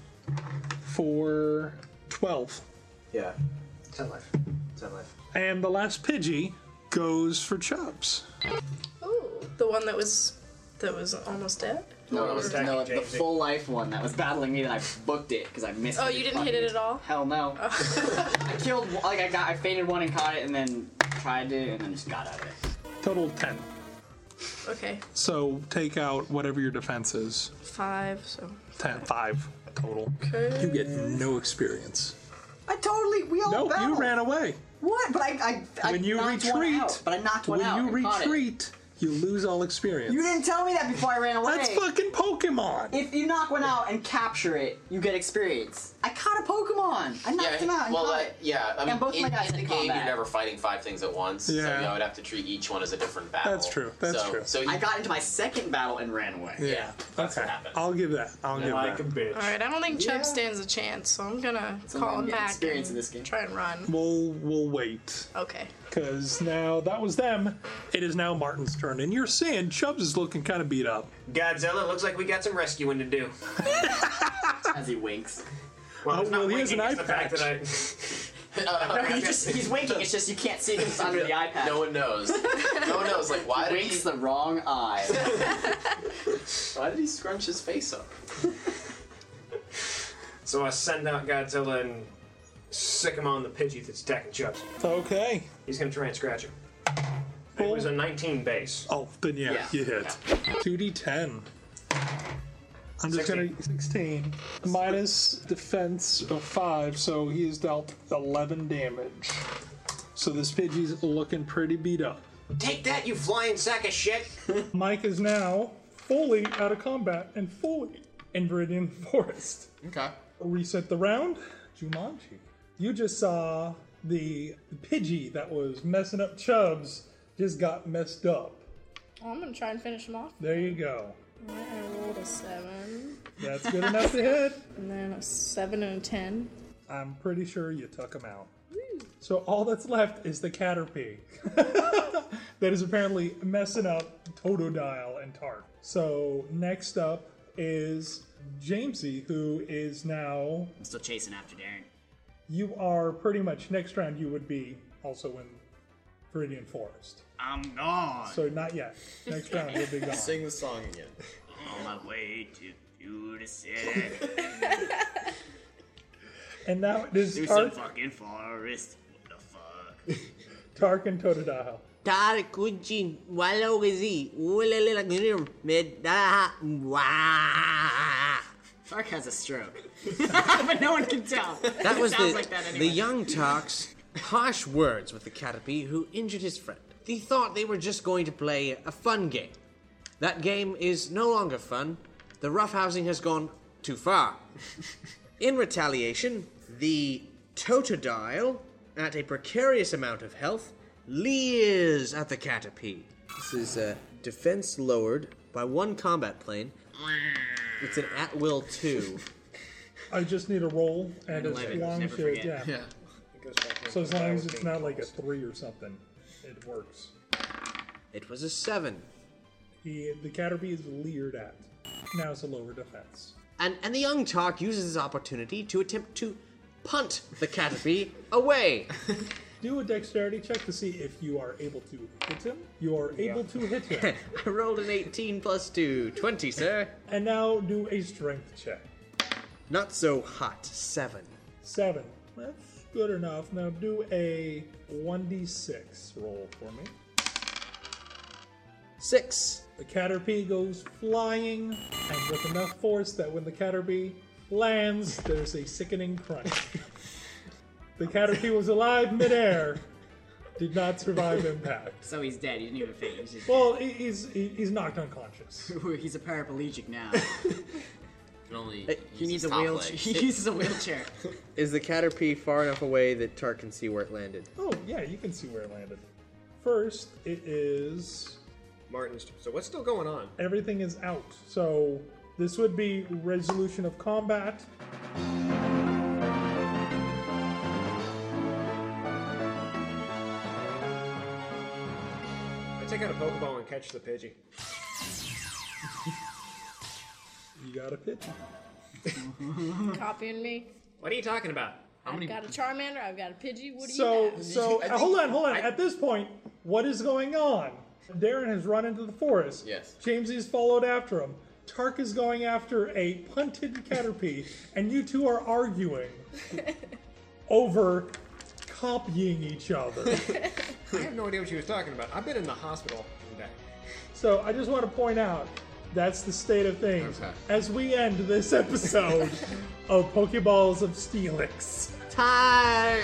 for twelve. Yeah. Ten life. ten life. And the last Pidgey goes for Chubbs. Ooh, the one that was that was almost dead. No, that it was was attacking no, the Jamesy. full life one that was battling me, and I booked it because I missed. Oh, it. you didn't hit it at all? Hell no. I killed like I got I fainted one and caught it, and then tried to, and then just got out of it. Total ten. Okay, So take out whatever your defense is. five. So Ten, five total. okay. You get no experience. I totally we all Nope, you battled. ran away. What? But I I, I When you knocked one retreat, out, but I knocked one when out. you and caught it. retreat, you lose all experience. You didn't tell me that before I ran away. That's fucking Pokemon. If you knock one out and capture it, you get experience. I caught a Pokemon. I knocked Yeah, him out and well, caught uh, it. yeah. I mean, And both in, my guys in the did game, combat. you're never fighting five things at once. So Yeah. you know, I'd have to treat each one as a different battle. That's true, that's so, true. So you, I got into my second battle and ran away. Yeah, that's okay. what happened. I'll give that. I'll give Like a that. bitch. All right, I don't think Chubb Yeah. stands a chance, so I'm gonna So call I'm him getting back experience and in this game. try and run. We'll we'll wait Okay. because now that was them. It is now Martin's turn, and you're seeing Chubbs is looking kind of beat up. Godzilla, looks like we got some rescuing to do. As he winks. Well, Oh, it's not well, he has winking, an it's eye the fact that I... No, he just, he's winking. It's just you can't see him under the eye patch. no one knows. No one knows. Like, why He did winks he? the wrong eye. Why did he scrunch his face up? So I send out Godzilla and sick him on the Pidgey that's attacking Chubbs. Okay. He's gonna try and scratch him. It was a nineteen base. Oh, then yeah, Yeah. you hit. two d ten. I'm just sixteen. gonna sixteen minus defense of five, so he has dealt eleven damage. So this Pidgey's looking pretty beat up. Take that, you flying sack of shit! Mike is now fully out of combat and fully in Viridian Forest. Okay. Reset the round. Jumanji. You just saw the Pidgey that was messing up Chubbs just got messed up. Well, I'm gonna try and finish him off. There you go. Alright, I rolled a seven, That's good enough to hit. and then a seven and a ten. I'm pretty sure you took him out. So all that's left is the Caterpie. That is apparently messing up Totodile and Tark. So next up is Jamesy, who is now... I'm still chasing after Darren. You are pretty much, next round you would be also in Viridian Forest. I'm gone. So not yet. Next round you'll be gone. Sing the song again. On my way to Beauty City. And now it is Through some Tark, fucking forest. What the fuck? Tark and Totodile. Tarkujin walogezi ulelelagirim medaha wa. Tark has a stroke. But no one can tell. That was sounds the, like that anyway. the young Tark's harsh words with the Caterpie who injured his friend. He thought they were just going to play a fun game. That game is no longer fun. The roughhousing has gone too far. In retaliation, the Totodile, at a precarious amount of health, leers at the Caterpie. This is uh, defense lowered by one combat plane. It's an at-will two. I just need a roll, and as eleven, long as never you, forget. yeah. Yeah. So as long as it's not like a three or something, it works. It was a seven. He, the Caterpie is leered at. Now it's a lower defense. And and the young Tark uses this opportunity to attempt to punt the Caterpie away. Do a dexterity check to see if you are able to hit him. You are able to hit him. I rolled an eighteen plus two. twenty, sir. And now do a strength check. Not so hot. Seven. Seven. That's good enough. Now do a one d six roll for me. Six. The Caterpie goes flying, and with enough force that when the Caterpie lands, there's a sickening crunch. The Caterpie was alive midair, did not survive impact. So he's dead. He didn't even faint. He's just Well, he- he's he- he's knocked unconscious. he's a paraplegic now. Only he needs a wheelchair. He uses a wheelchair. Is the Caterpie far enough away that Tark can see where it landed? Oh, yeah, you can see where it landed. First, it is... Martin's. So what's still going on? Everything is out. So this would be resolution of combat. I take out a Pokeball and catch the Pidgey. You got a Pidgey. Copying me. What are you talking about? I've got a Charmander, I've got a Pidgey, what do So, you have? so uh, hold on, hold on. At this point, what is going on? Darren has run into the forest. Yes. Jamesy's followed after him. Tark is going after a punted Caterpie, and you two are arguing over copying each other. I have no idea what she was talking about. I've been in the hospital today. So I just want to point out that's the state of things Okay. as we end this episode of Pokeballs of Steelix. Time!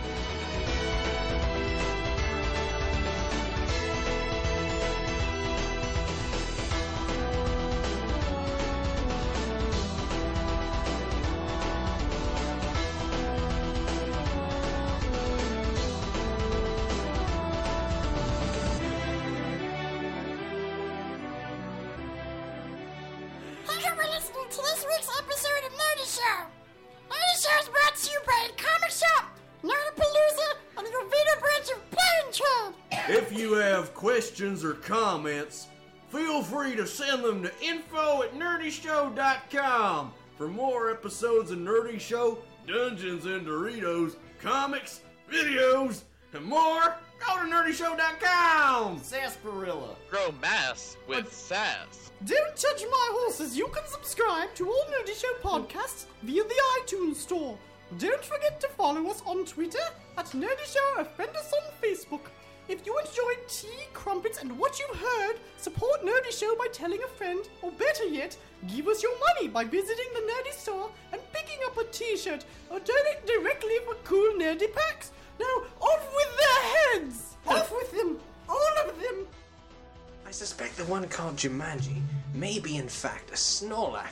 Thank you for listening to this week's episode of Nerdy Show. Nerdy Show is brought to you by Comic Shop, Nerdapalooza, and the Oviedo branch of Play and Trade. If you have questions or comments, feel free to send them to info at nerdy show dot com. For more episodes of Nerdy Show, Dungeons and Doritos, comics, videos, and more, go to nerdy show dot com. Sarsaparilla. Grow mass with sass. Don't touch my horses. You can subscribe to all Nerdy Show podcasts via the iTunes Store. Don't forget to follow us on Twitter at Nerdy Show and friend us on Facebook. If you enjoyed tea, crumpets, and what you've heard, support Nerdy Show by telling a friend, or better yet, give us your money by visiting the Nerdy Store and picking up a t-shirt, or donate directly for cool nerdy packs. Now, off with their heads! Off with them! All of them! I suspect the one called Jumanji may be in fact a Snorlax.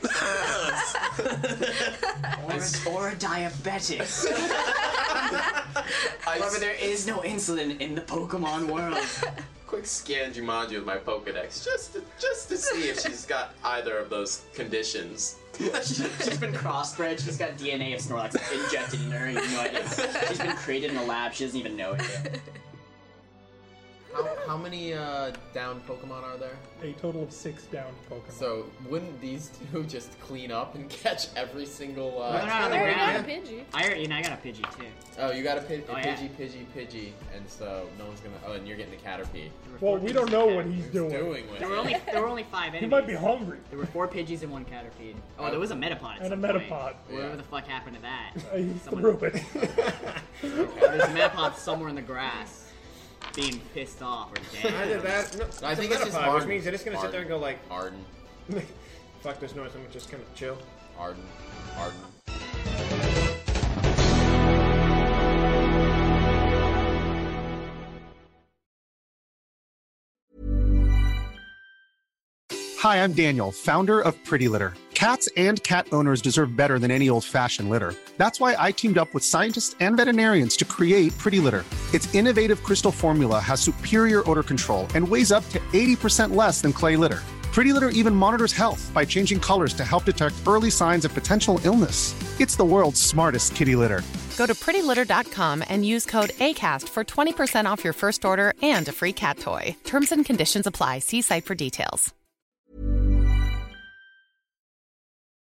or, or a diabetic. However, there is no insulin in the Pokemon world. Quick scan Jumanji with my Pokedex just to, just to see if she's got either of those conditions. She's been crossbred. She's got D N A of Snorlax injected in her. You have no idea. She's been created in a lab. She doesn't even know it yet. How, how many uh, down Pokemon are there? A total of six down Pokemon. So wouldn't these two just clean up and catch every single? Uh, No, no, no, I the already got a ground. Pidgey. I already, you know, I got a Pidgey too. Oh, you got a, pid- a Oh, yeah. Pidgey, Pidgey, Pidgey, and so no one's gonna. Oh, and you're getting the Caterpie. Well, we don't know what he's doing. Doing with There were it. only there were only five He enemies. might be hungry. There were four Pidgeys and one Caterpie. Oh, there was a Metapod at And a some point. Metapod. Whatever Yeah. the fuck happened to that? Uh, He Someone- threw it. There's a Metapod somewhere in the grass, being pissed off or dead. Either that. No, I think it's just Metapod, Arden. which means they're just gonna sit there and go like, Arden, fuck this noise, and just kind of chill. Arden, Arden. Hi, I'm Daniel, founder of Pretty Litter. Cats and cat owners deserve better than any old-fashioned litter. That's why I teamed up with scientists and veterinarians to create Pretty Litter. Its innovative crystal formula has superior odor control and weighs up to eighty percent less than clay litter. Pretty Litter even monitors health by changing colors to help detect early signs of potential illness. It's the world's smartest kitty litter. Go to pretty litter dot com and use code ACAST for twenty percent off your first order and a free cat toy. Terms and conditions apply. See site for details.